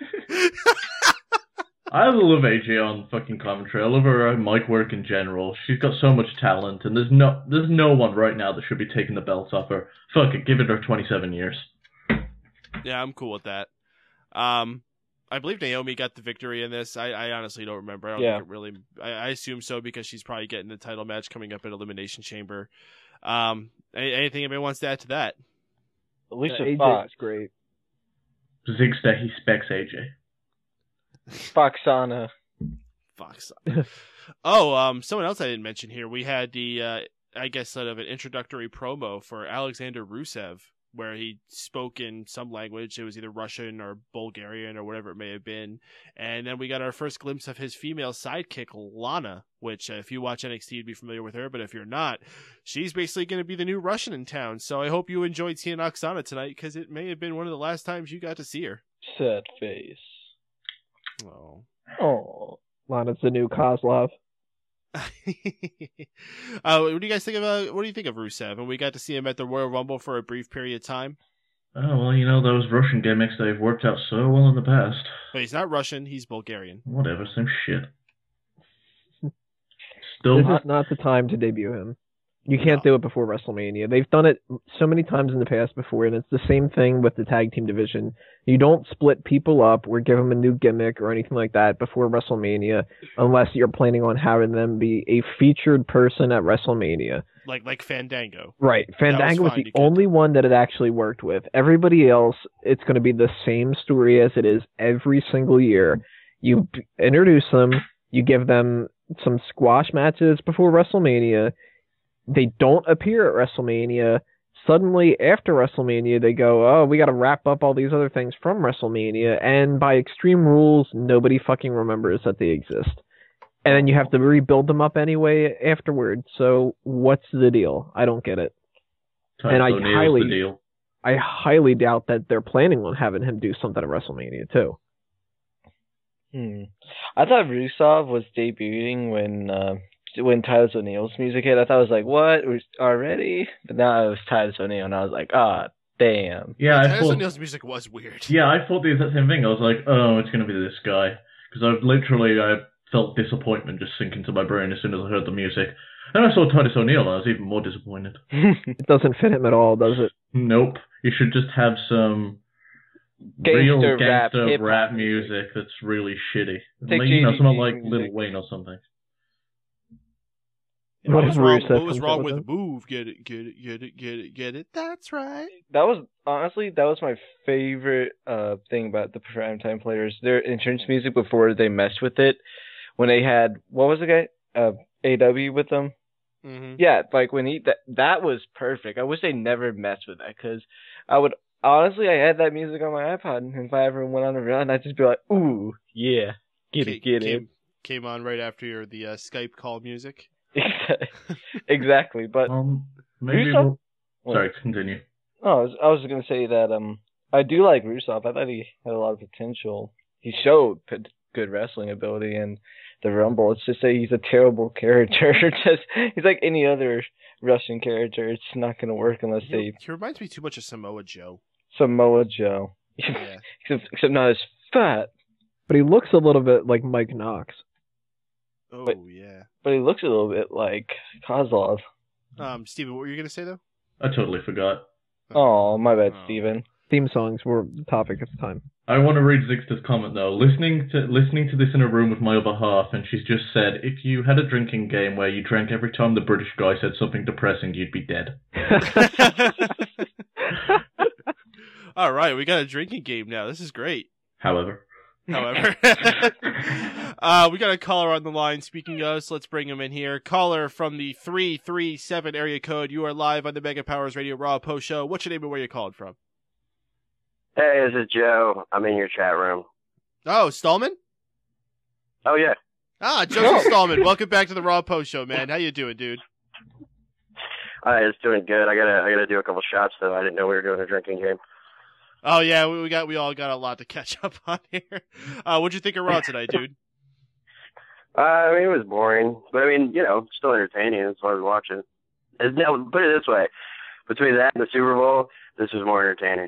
I love A J on fucking commentary. I love her mic work in general. She's got so much talent, and there's no there's no one right now that should be taking the belts off her. Fuck it, give it her twenty-seven years. Yeah, I'm cool with that. Um, I believe Naomi got the victory in this. I, I honestly don't remember. I don't yeah. think it really. I, I assume so because she's probably getting the title match coming up at Elimination Chamber. Um, any, anything anybody wants to add to that? Alicia yeah, Fox, great. Zigsta, he specs A J. Foxana. Foxana. Oh, um, someone else I didn't mention here. We had the, uh, I guess, sort of an introductory promo for Alexander Rusev, where he spoke in some language. It was either Russian or Bulgarian or whatever it may have been. And then we got our first glimpse of his female sidekick, Lana, which uh, if you watch N X T, you'd be familiar with her. But if you're not, she's basically going to be the new Russian in town. So I hope you enjoyed seeing Oksana tonight, because it may have been one of the last times you got to see her. Sad face. Oh. Oh. Lana's the new Kozlov. uh, what do you guys think about? What do you think of Rusev? And we got to see him at the Royal Rumble for a brief period of time. Oh well, you know those Russian gimmicks, they've worked out so well in the past. But he's not Russian; he's Bulgarian. Whatever, same shit. Still, this is not the time to debut him. You can't no. do it before WrestleMania. They've done it so many times in the past before, and it's the same thing with the tag team division. You don't split people up or give them a new gimmick or anything like that before WrestleMania, unless you're planning on having them be a featured person at WrestleMania. Like like Fandango. Right. Fandango was, was the only one that it actually worked with. Everybody else, it's going to be the same story as it is every single year. You introduce them, you give them some squash matches before WrestleMania, they don't appear at WrestleMania. Suddenly, after WrestleMania, they go, oh, we got to wrap up all these other things from WrestleMania, and by Extreme Rules, nobody fucking remembers that they exist. And then you have to rebuild them up anyway afterward. So what's the deal? I don't get it. Titus and I O'Neil's highly, the deal. I highly doubt that they're planning on having him do something at WrestleMania too. Hmm. I thought Rusev was debuting when uh, when Titus O'Neil's music hit. I thought it was like, what? Already? But now it was Titus O'Neil, and I was like, ah, damn. yeah Yeah, I Titus thought. O'Neil's music was weird. Yeah, I thought the exact same thing. I was like, oh, it's going to be this guy. Because I literally I felt disappointment just sink into my brain as soon as I heard the music. Then I saw Titus O'Neil and I was even more disappointed. It doesn't fit him at all, does it? Nope. You should just have some Gangster real rap, gangster hip-hop rap music that's really shitty. Take Like, you know, J D something like music. Lil Wayne or something. Yeah, What what was if wrong, Rusev what was comes wrong out with with the move? Get it, get it, get it, get it, get it. That's right. That was honestly that was my favorite uh thing about the Primetime Players. Their entrance music before they messed with it, when they had what was the guy uh A W with them. Mm-hmm. Yeah, like when he that that was perfect. I wish they never messed with that because I would honestly I had that music on my iPod, and if I ever went on a run, I'd just be like, ooh, yeah, get it, get came, it. Came on right after your, the uh, Skype call music. Exactly, but Um, maybe Rusev? we'll... Sorry, continue. Oh, I was, I was going to say that um, I do like Rusev. I thought he had a lot of potential. He showed p- good wrestling ability in the Rumble. It's just that he's a terrible character. just he's like any other Russian character. It's not going to work unless He, they he reminds me too much of Samoa Joe. Samoa Joe. Yeah. except, except not as fat. But he looks a little bit like Mike Knox. Oh, But- yeah. But he looks a little bit like Kozlov. Um, Steven, what were you going to say, though? I totally forgot. Oh, my bad, Oh. Steven. Theme songs were the topic at the time. I want to read Zixta's comment though. Listening to listening to this in a room with my other half, and she's just said, if you had a drinking game where you drank every time the British guy said something depressing, you'd be dead. All right, we got a drinking game now. This is great. However. However, uh, we got a caller on the line. Speaking of, so let's bring him in here. Caller from the three three seven area code. You are live on the Mega Powers Radio Raw Post Show. What's your name and where you called from? Hey, this is Joe. I'm in your chat room. Oh, Stallman? Oh, yeah. Ah, Joseph Stallman. Welcome back to the Raw Post Show, man. How you doing, dude? Uh, it's doing good. I gotta, I gotta do a couple shots though. I didn't know we were doing a drinking game. Oh yeah, we, we got we all got a lot to catch up on here. Uh, what'd you think of Raw tonight, dude? Uh, I mean, it was boring, but I mean, you know, still entertaining. That's why I was watching. It's, no, put it this way: between that and the Super Bowl, this was more entertaining.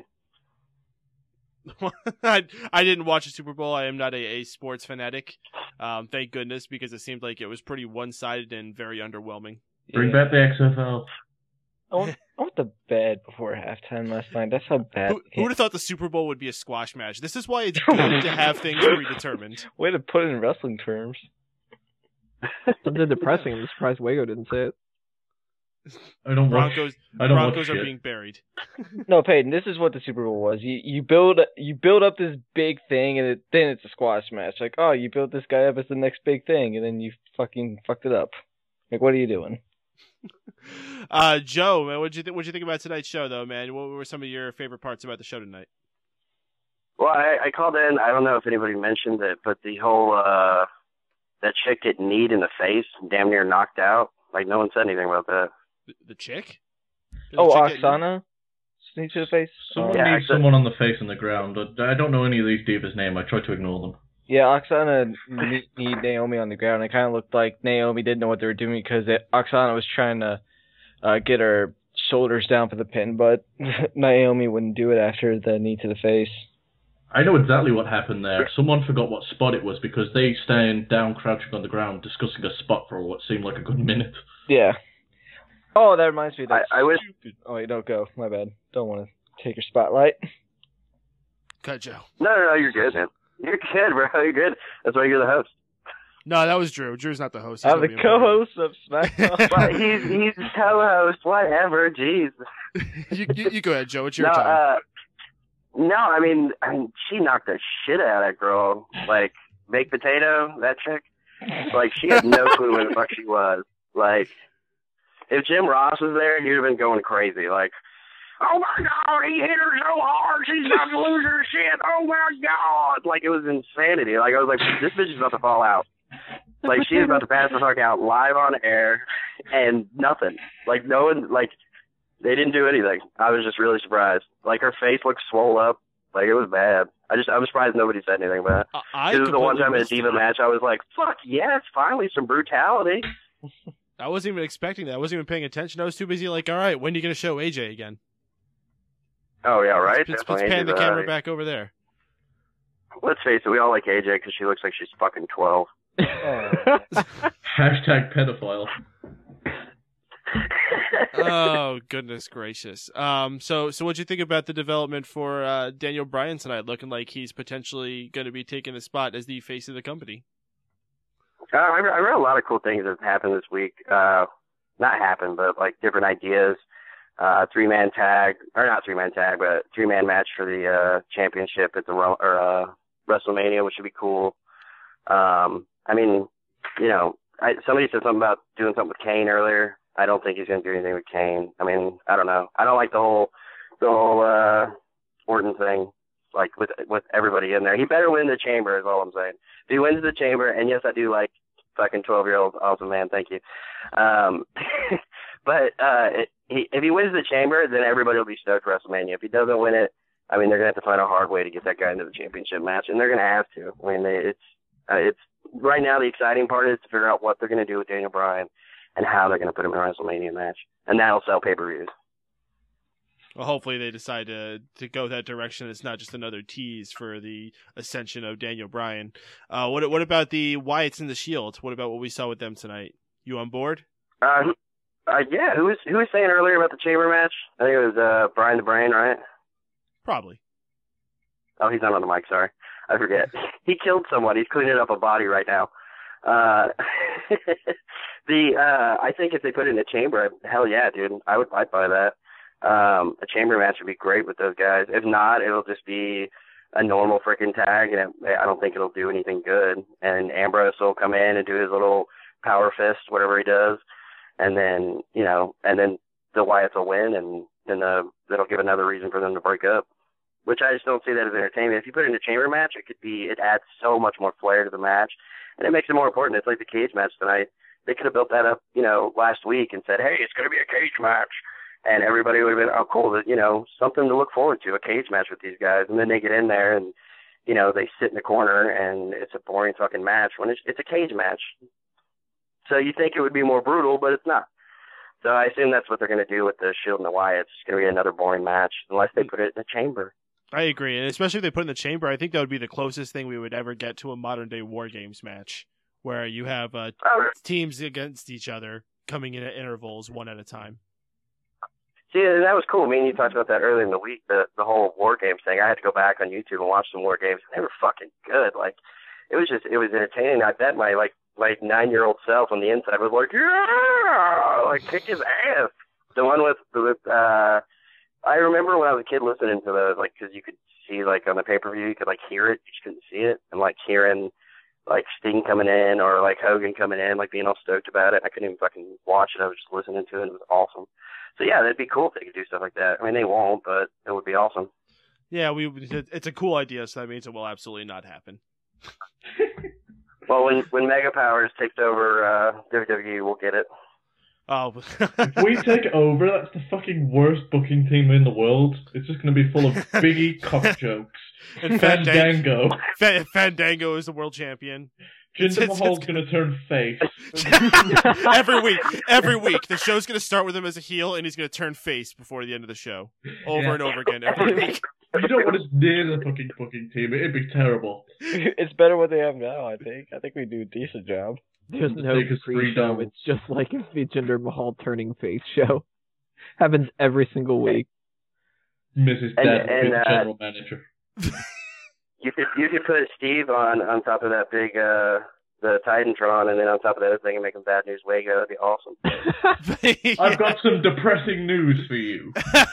I I didn't watch the Super Bowl. I am not a, a sports fanatic. Um, thank goodness, because it seemed like it was pretty one sided and very underwhelming. Bring back the X F L. I went, I went to bed before halftime last night. That's how bad. Who, who would have thought the Super Bowl would be a squash match? This is why it's good to have things predetermined. Way to put it in wrestling terms. Something depressing. I'm surprised Wago didn't say it. I don't Broncos, watch. I don't Broncos watch are shit. being buried. No, Peyton, this is what the Super Bowl was. You you build you build up this big thing, and it, then it's a squash match. Like, oh, you built this guy up as the next big thing, and then you fucking fucked it up. Like, what are you doing? Uh, Joe, man, what'd you think? What'd you think about tonight's show, though, man? What were some of your favorite parts about the show tonight? Well, I, I called in. I don't know if anybody mentioned it, but the whole uh, that chick getting kneed in the face, damn near knocked out. Like, no one said anything about that. The, the chick? Did Oh, the chick get- Oksana? Sneak to the face? Someone Yeah, needs I- someone on the face on the ground. I don't know any of these divas' name. I try to ignore them. Yeah, Oksana need Naomi on the ground. It kind of looked like Naomi didn't know what they were doing because it, Oksana was trying to uh, get her shoulders down for the pin, but Naomi wouldn't do it after the knee to the face. I know exactly what happened there. Someone forgot what spot it was because they stand down crouching on the ground discussing a spot for what seemed like a good minute. Yeah. Oh, that reminds me of that I, I wish. stupid... Oh, wait, don't go. My bad. Don't want to take your spotlight. Cut, Joe. No, no, no, you're good, man. You're good, bro. You're good. That's why you're the host. No, that was Drew. Drew's not the host. He's I'm the gonna be important. co-host of SmackDown. Well, he's he's the co-host. Whatever. Jeez. you, you, you go ahead, Joe. It's your No, time. uh, no. I mean, I mean, she knocked the shit out of that girl. Like baked potato, that chick. Like she had no clue where the fuck she was. Like, if Jim Ross was there, he'd have been going crazy. Like, oh my God, he hit her so hard, she's about to lose her shit. Oh my God. Like, it was insanity. Like, I was like, this bitch is about to fall out. Like, she's about to pass the fuck out live on air and nothing. Like, no one, like, they didn't do anything. I was just really surprised. Like, her face looked swole up. Like, it was bad. I just, I was surprised nobody said anything about it. I It was the one completely time in a missed Diva it. match, I was like, fuck yes, finally some brutality. I wasn't even expecting that. I wasn't even paying attention. I was too busy like, all right, when are you going to show A J again? Oh, yeah, right? Let's, let's, Definitely pan the A J, camera uh, back over there. Let's face it, we all like A J because she looks like she's fucking twelve. Hashtag pedophile. Oh, goodness gracious. Um, so, so what'd you think about the development for uh, Daniel Bryan tonight, looking like he's potentially going to be taking the spot as the face of the company? Uh, I, re- I read a lot of cool things that have happened this week. Uh, not happened, but like different ideas. Uh, three-man tag, or not three-man tag, but three-man match for the uh, championship at the Ro- or uh, WrestleMania, which would be cool. Um, I mean, you know, I, somebody said something about doing something with Kane earlier. I don't think he's going to do anything with Kane. I mean, I don't know. I don't like the whole the whole uh, Orton thing, like with with everybody in there. He better win the Chamber, is all I'm saying. If he wins the Chamber, and yes, I do like fucking twelve-year-olds. Awesome, man. Thank you. Um, but uh, it, he, if he wins the Chamber, then everybody will be stoked for WrestleMania. If he doesn't win it, I mean, they're going to have to find a hard way to get that guy into the championship match, and they're going to have to. I mean, they, it's uh, it's right now the exciting part is to figure out what they're going to do with Daniel Bryan and how they're going to put him in a WrestleMania match, and that'll sell pay-per-views. Well, hopefully they decide to to go that direction. It's not just another tease for the ascension of Daniel Bryan. Uh, what what about the Wyatts and the Shield? What about what we saw with them tonight? You on board? Uh, uh, yeah, who was who was saying earlier about the Chamber match? I think it was uh, Brian the Brain, right? Probably. Oh, he's not on the mic, sorry. I forget. He killed someone. He's cleaning up a body right now. Uh, the uh, I think if they put it in a Chamber, hell yeah, dude. I would I'd buy that. Um, a Chamber match would be great with those guys. If not, it'll just be a normal freaking tag, and it, I don't think it'll do anything good. And Ambrose will come in and do his little power fist, whatever he does, and then, you know, and then the Wyatts will win, and then the, that'll give another reason for them to break up, which I just don't see that as entertainment. If you put it in a Chamber match, it could be, it adds so much more flair to the match, and it makes it more important. It's like the cage match tonight. They could have built that up, you know, last week and said, hey, it's going to be a cage match. And everybody would have been, oh, cool, you know, something to look forward to, a cage match with these guys. And then they get in there and, you know, they sit in the corner and it's a boring fucking match when it's, it's a cage match. So you think it would be more brutal, but it's not. So I assume that's what they're going to do with the Shield and the Wyatts. It's going to be another boring match unless they put it in the Chamber. I agree. And especially if they put it in the Chamber, I think that would be the closest thing we would ever get to a modern-day War Games match where you have uh, oh. teams against each other coming in at intervals one at a time. See, that was cool. Me and you talked about that earlier in the week, the the whole War Games thing. I had to go back on YouTube and watch some War Games. They were fucking good. Like, it was just, it was entertaining. I bet my, like, my nine-year-old self on the inside was like, yeah, like, kick his ass. The one with, with uh, I remember when I was a kid listening to those, like, because you could see, like, on the pay-per-view, you could, like, hear it. You just couldn't see it. And, like, hearing, like, Sting coming in or, like, Hogan coming in, like, being all stoked about it. I couldn't even fucking watch it. I was just listening to it. It was awesome. So, yeah, that'd be cool if they could do stuff like that. I mean, they won't, but it would be awesome. Yeah, we. It's a cool idea, so that means it will absolutely not happen. Well, when when Mega Powers takes over uh, W W E, we'll get it. Oh. If we take over, that's the fucking worst booking team in the world. It's just going to be full of Biggie cock jokes. And Fandango. Fandango. Fandango is the world champion. Jinder Mahal's going to turn face. every week, every week, the show's going to start with him as a heel, and he's going to turn face before the end of the show, over Yeah. and over again every week. You don't want us near the fucking booking team. It'd be terrible. It's better what they have now, I think. I think we do a decent job. There's no Take us three pre-show. down. It's just like a the Jinder Mahal turning face show. Happens every single week. Missus And- Dad, and, uh, general manager. You could you could put Steve on on top of that big uh the Titantron, and then on top of that other thing, and make him Bad News Wago. That'd be awesome. Yeah. I've got some depressing news for you.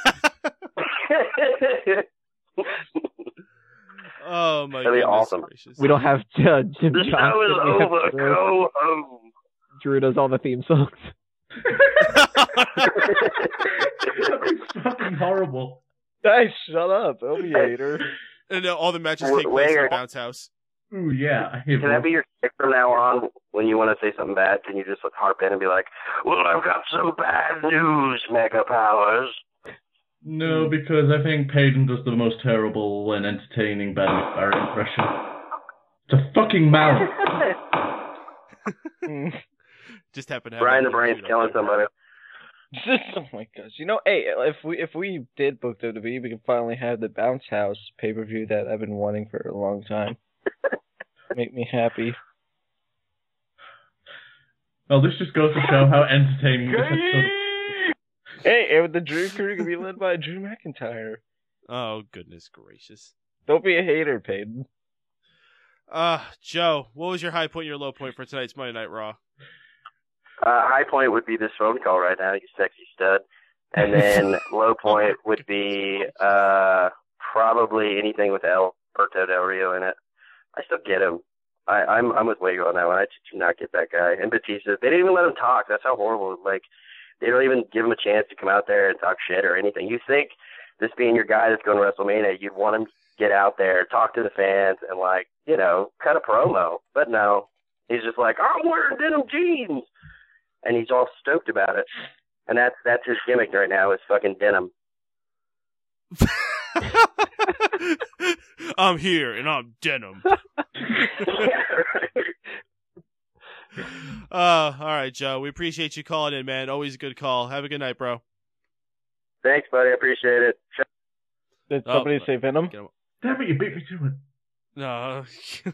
Oh my That'd be goodness awesome. gracious. We don't have uh, Jim The Johnston. show is We have over. Drew. Go home. Drew does all the theme songs. That's fucking horrible. Guys, shut up. Don't be a hater. And uh, all the matches W- take place in Wager. the bounce house. Ooh, yeah. Hey, Can that be your stick from now on? When you want to say something bad, can you just like, harp in and be like, "Well, I've got some bad news, Mega Powers." No, because I think Peyton does the most terrible and entertaining Barry Barry impression. It's a fucking mallet. Just happened to have Brian that the Brain's dude up killing there. somebody. Oh my gosh! You know, hey, if we if we did book W W E, we could finally have the Bounce House pay per view that I've been wanting for a long time. Make me happy. Well, this just goes to show how entertaining this episode. Hey, and the Drew crew could be led by Drew McIntyre. Oh, goodness gracious. Don't be a hater, Peyton. Uh, Joe, what was your high point, your low point for tonight's Monday Night Raw? Uh, high point would be this phone call right now, you sexy stud. And then low point would be uh, probably anything with Alberto Del Rio in it. I still get him. I, I'm I'm with Wago on that one. I just do not get that guy. And Batista, they didn't even let him talk. That's how horrible. Like, they don't even give him a chance to come out there and talk shit or anything. You think this being your guy that's going to WrestleMania, you'd want him to get out there, talk to the fans, and, like, you know, cut a promo. But no. He's just like, I'm wearing denim jeans. And he's all stoked about it. And that's that's his gimmick right now is fucking denim. I'm here, and I'm denim. Uh, all right, Joe. We appreciate you calling in, man. Always a good call. Have a good night, bro. Thanks, buddy. I appreciate it. Did Oh, somebody say Venom? Damn it, you beat me to it. No.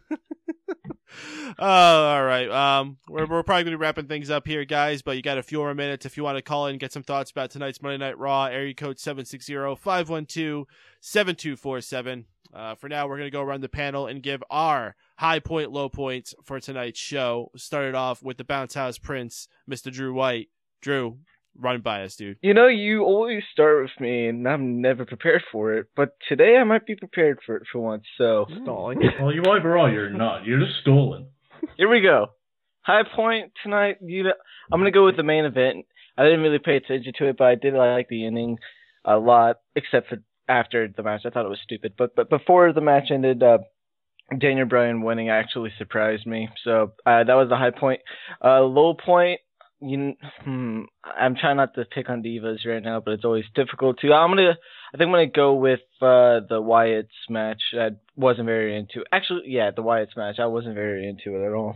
uh, all right. Um, we're we're probably gonna be wrapping things up here, guys. But you got a few more minutes if you want to call in and get some thoughts about tonight's Monday Night Raw. Area code seven six zero, five one two, seven two four seven. Uh, for now, we're gonna go around the panel and give our high point, low points for tonight's show. Started off with the Bounce House Prince, Mister Drew White. Drew, run by us, dude. You know, you always start with me, and I'm never prepared for it. But today, I might be prepared for it for once. So Stalling. Well, you either are, you're not. You're just stalling. Here we go. High point tonight. You know, I'm gonna go with the main event. I didn't really pay attention to it, but I did like the ending a lot, except for after the match. I thought it was stupid. But but before the match ended, uh, Daniel Bryan winning actually surprised me. So uh, that was the high point. Uh, low point. You, hmm, I'm trying not to pick on divas right now, but it's always difficult to. I'm gonna, I think I'm gonna go with uh, the Wyatt's match. I wasn't very into. Actually, yeah, the Wyatt's match. I wasn't very into it at all.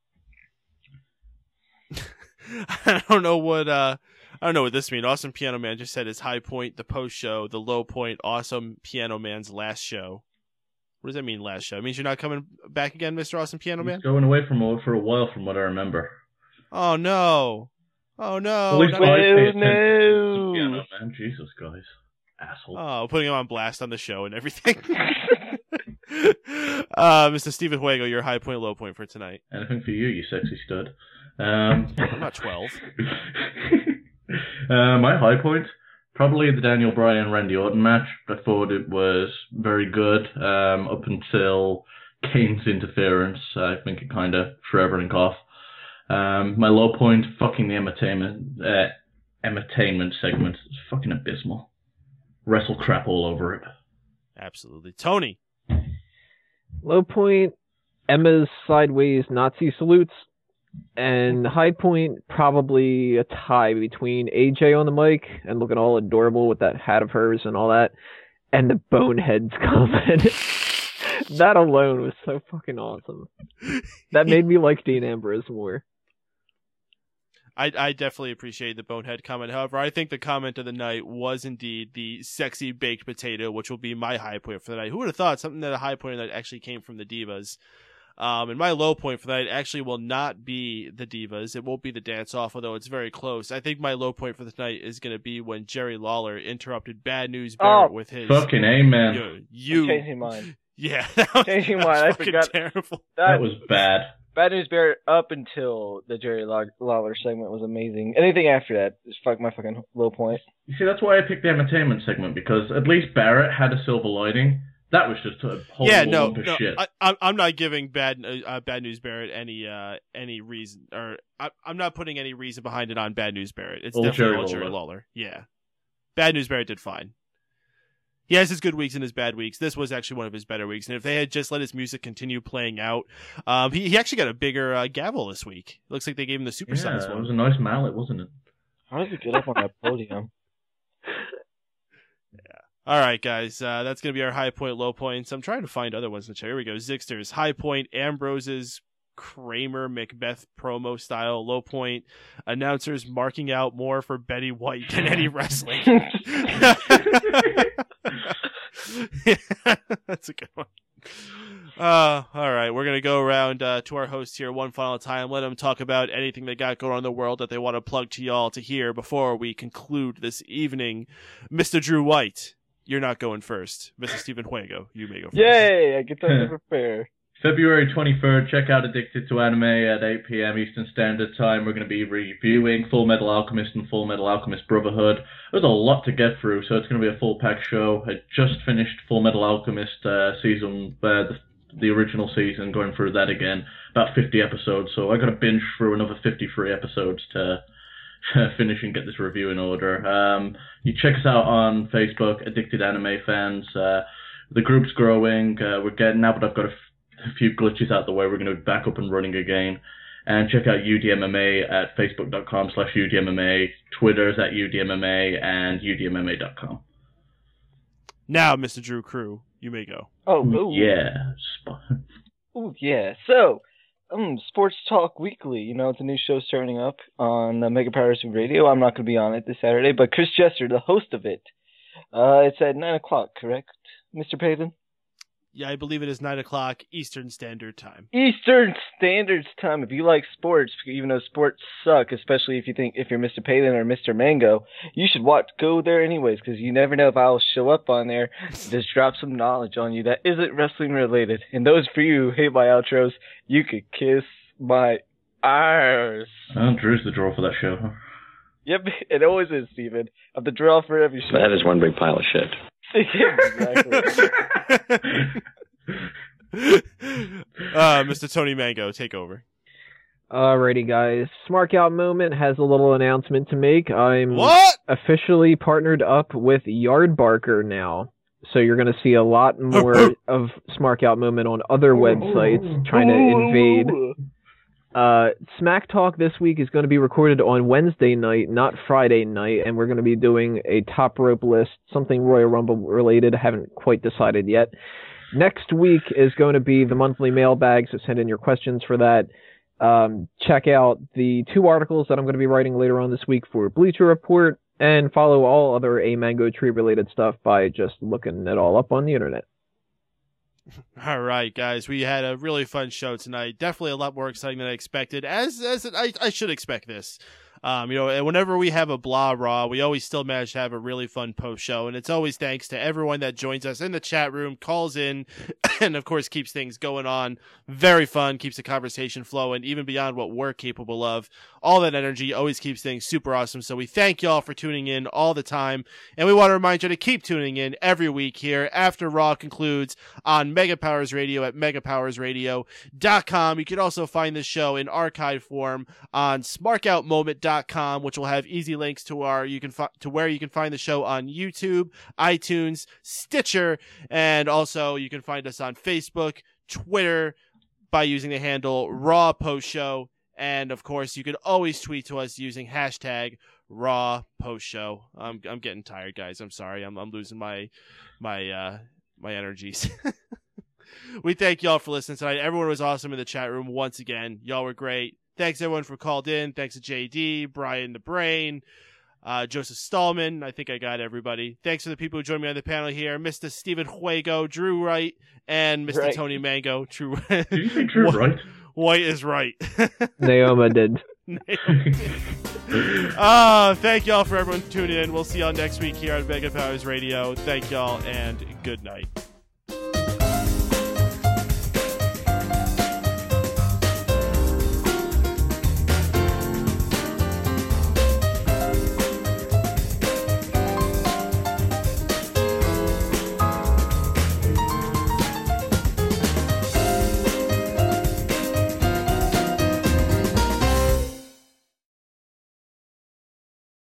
I don't know what uh I don't know what this means. Awesome Piano Man just said his high point, the post show, the low point, Awesome Piano Man's last show. What does that mean, last show? It means you're not coming back again, Mister Awesome Piano Man? He's going away from for a while, from what I remember. Oh no! Oh no! At least Not- I pay no, attention to no. Piano Man. Jesus, guys, asshole. Oh, putting him on blast on the show and everything. uh, Mister Steven Huego, your high point, low point for tonight. Anything for you, you sexy stud. Um, I'm not twelve. uh, my high point, probably the Daniel Bryan Randy Orton match. I thought it was very good um, up until Kane's interference. I think it kind of threw everything off. Um, my low point, fucking the entertainment, uh, entertainment segment. It's fucking abysmal. Wrestle crap all over it. Absolutely. Tony. Low point, Emma's sideways Nazi salutes. And high point, probably a tie between A J on the mic and looking all adorable with that hat of hers and all that, and the Boneheads comment. That alone was so fucking awesome. That made me like Dean Ambrose more. I, I definitely appreciate the Bonehead comment. However, I think the comment of the night was indeed the sexy baked potato, which will be my high point for the night. Who would have thought something that a high point of the night actually came from the Divas? Um, and my low point for the night actually will not be the Divas. It won't be the dance off, although it's very close. I think my low point for the night is going to be when Jerry Lawler interrupted Bad News Barrett Oh, with his Fucking amen. You, you I'm changing mine. yeah, that was, Changing that was mine. I fucking forgot. terrible. That was bad. Bad News Barrett up until the Jerry Law- Lawler segment was amazing. Anything after that is fuck my fucking low point. You see, that's why I picked the entertainment segment, because at least Barrett had a silver lining. That was just a whole yeah, no, lump of no shit. I, I'm I'm not giving bad uh, Bad News Barrett any uh, any reason, or I, I'm not putting any reason behind it on Bad News Barrett. It's Old definitely Jerry all Jerry Lawler. Lawler. Yeah, Bad News Barrett did fine. He has his good weeks and his bad weeks. This was actually one of his better weeks, and if they had just let his music continue playing out, um, he he actually got a bigger uh, gavel this week. Looks like they gave him the supersized Yeah, one. it was a nice mallet, wasn't it? How does he get up on that podium? All right, guys, uh, that's going to be our high point, low points. I'm trying to find other ones in the chat. Here we go. Zixter's high point, Ambrose's Kramer Macbeth promo style. Low point, announcers marking out more for Betty White than any wrestling. That's a good one. Uh, all right, we're going to go around uh, to our hosts here one final time. Let them talk about anything they got going on in the world that they want to plug to y'all to hear before we conclude this evening. Mister Drew White, you're not going first. Mister Stephen Juego, you may go first. Yay, I get time to prepare. February twenty-third, check out Addicted to Anime at eight p.m. Eastern Standard Time. We're going to be reviewing Full Metal Alchemist and Full Metal Alchemist Brotherhood. There's a lot to get through, so it's going to be a full-pack show. I just finished Full Metal Alchemist uh, season, uh, the, the original season, going through that again. About fifty episodes, so I got to binge through another fifty-three episodes to finish and get this review in order. Um, you check us out on Facebook, Addicted Anime Fans. Uh, the group's growing. Uh, we're getting now, but I've got a a few glitches out the way. We're going to be back up and running again. And check out U D M M A at facebook.com slash UDMMA, Twitter's at U D M M A, and U D M M A dot com. Now, Mister Drew Crew, you may go. Oh, ooh. Yeah. Ooh, yeah. So, um, Sports Talk Weekly. You know, it's a new show starting up on uh, Mega Powers Radio. I'm not going to be on it this Saturday, but Chris Jester, the host of it. Uh, it's at nine o'clock, correct, Mister Payton? Yeah, I believe it is nine o'clock Eastern Standard Time. Eastern Standard Time. If you like sports, even though sports suck, especially if you think if you're Mister Palin or Mister Mango, you should watch. Go there anyways, because you never know if I'll show up on there, just drop some knowledge on you that isn't wrestling related. And those for you who hate my outros, you could kiss my arse. Oh, Drew's the draw for that show, huh? Yep, it always is, Steven. I'm the draw for every show. That is one big pile of shit. Exactly. uh, Mister Tony Mango, take over. Alrighty, guys. Smart Out Moment has a little announcement to make. I'm what? officially partnered up with Yardbarker now. So you're going to see a lot more of Smart Out Moment on other websites trying to invade. Uh, Smack Talk this week is going to be recorded on Wednesday night, not Friday night, and we're going to be doing a top rope list, something Royal Rumble related. I haven't quite decided yet. Next week is going to be the monthly mailbag, so send in your questions for that. Um, check out the two articles that I'm going to be writing later on this week for Bleacher Report, and follow all other A Mango Tree related stuff by just looking it all up on the internet. All right, guys, we had a really fun show tonight. Definitely a lot more exciting than I expected, as as I, I should expect this. Um, you know, whenever we have a blah raw, we always still manage to have a really fun post show, and it's always thanks to everyone that joins us in the chat room, calls in, and of course keeps things going on. Very fun, keeps the conversation flowing, even beyond what we're capable of. All that energy always keeps things super awesome. So we thank y'all for tuning in all the time, and we want to remind you to keep tuning in every week here after Raw concludes on Mega Powers Radio at mega powers radio dot com. You can also find this show in archive form on smark out moment dot com, which will have easy links to our you can fi- to where you can find the show on YouTube, iTunes, Stitcher, and also you can find us on Facebook, Twitter by using the handle Raw Post Show. And of course, you can always tweet to us using hashtag Raw Post Show. I'm I'm getting tired, guys. I'm sorry. I'm I'm losing my my uh my energies. We thank y'all for listening tonight. Everyone was awesome in the chat room once again. Y'all were great. Thanks everyone for called in. Thanks to J D, Brian the Brain, uh, Joseph Stallman. I think I got everybody. Thanks to the people who joined me on the panel here, Mister Stephen Juego, Drew Wright, and Mister Right. Tony Mango. True. Did you say Drew Wright? White is right. Naoma did. uh, thank y'all for everyone tuning in. We'll see y'all next week here on Mega Powers Radio. Thank y'all and good night.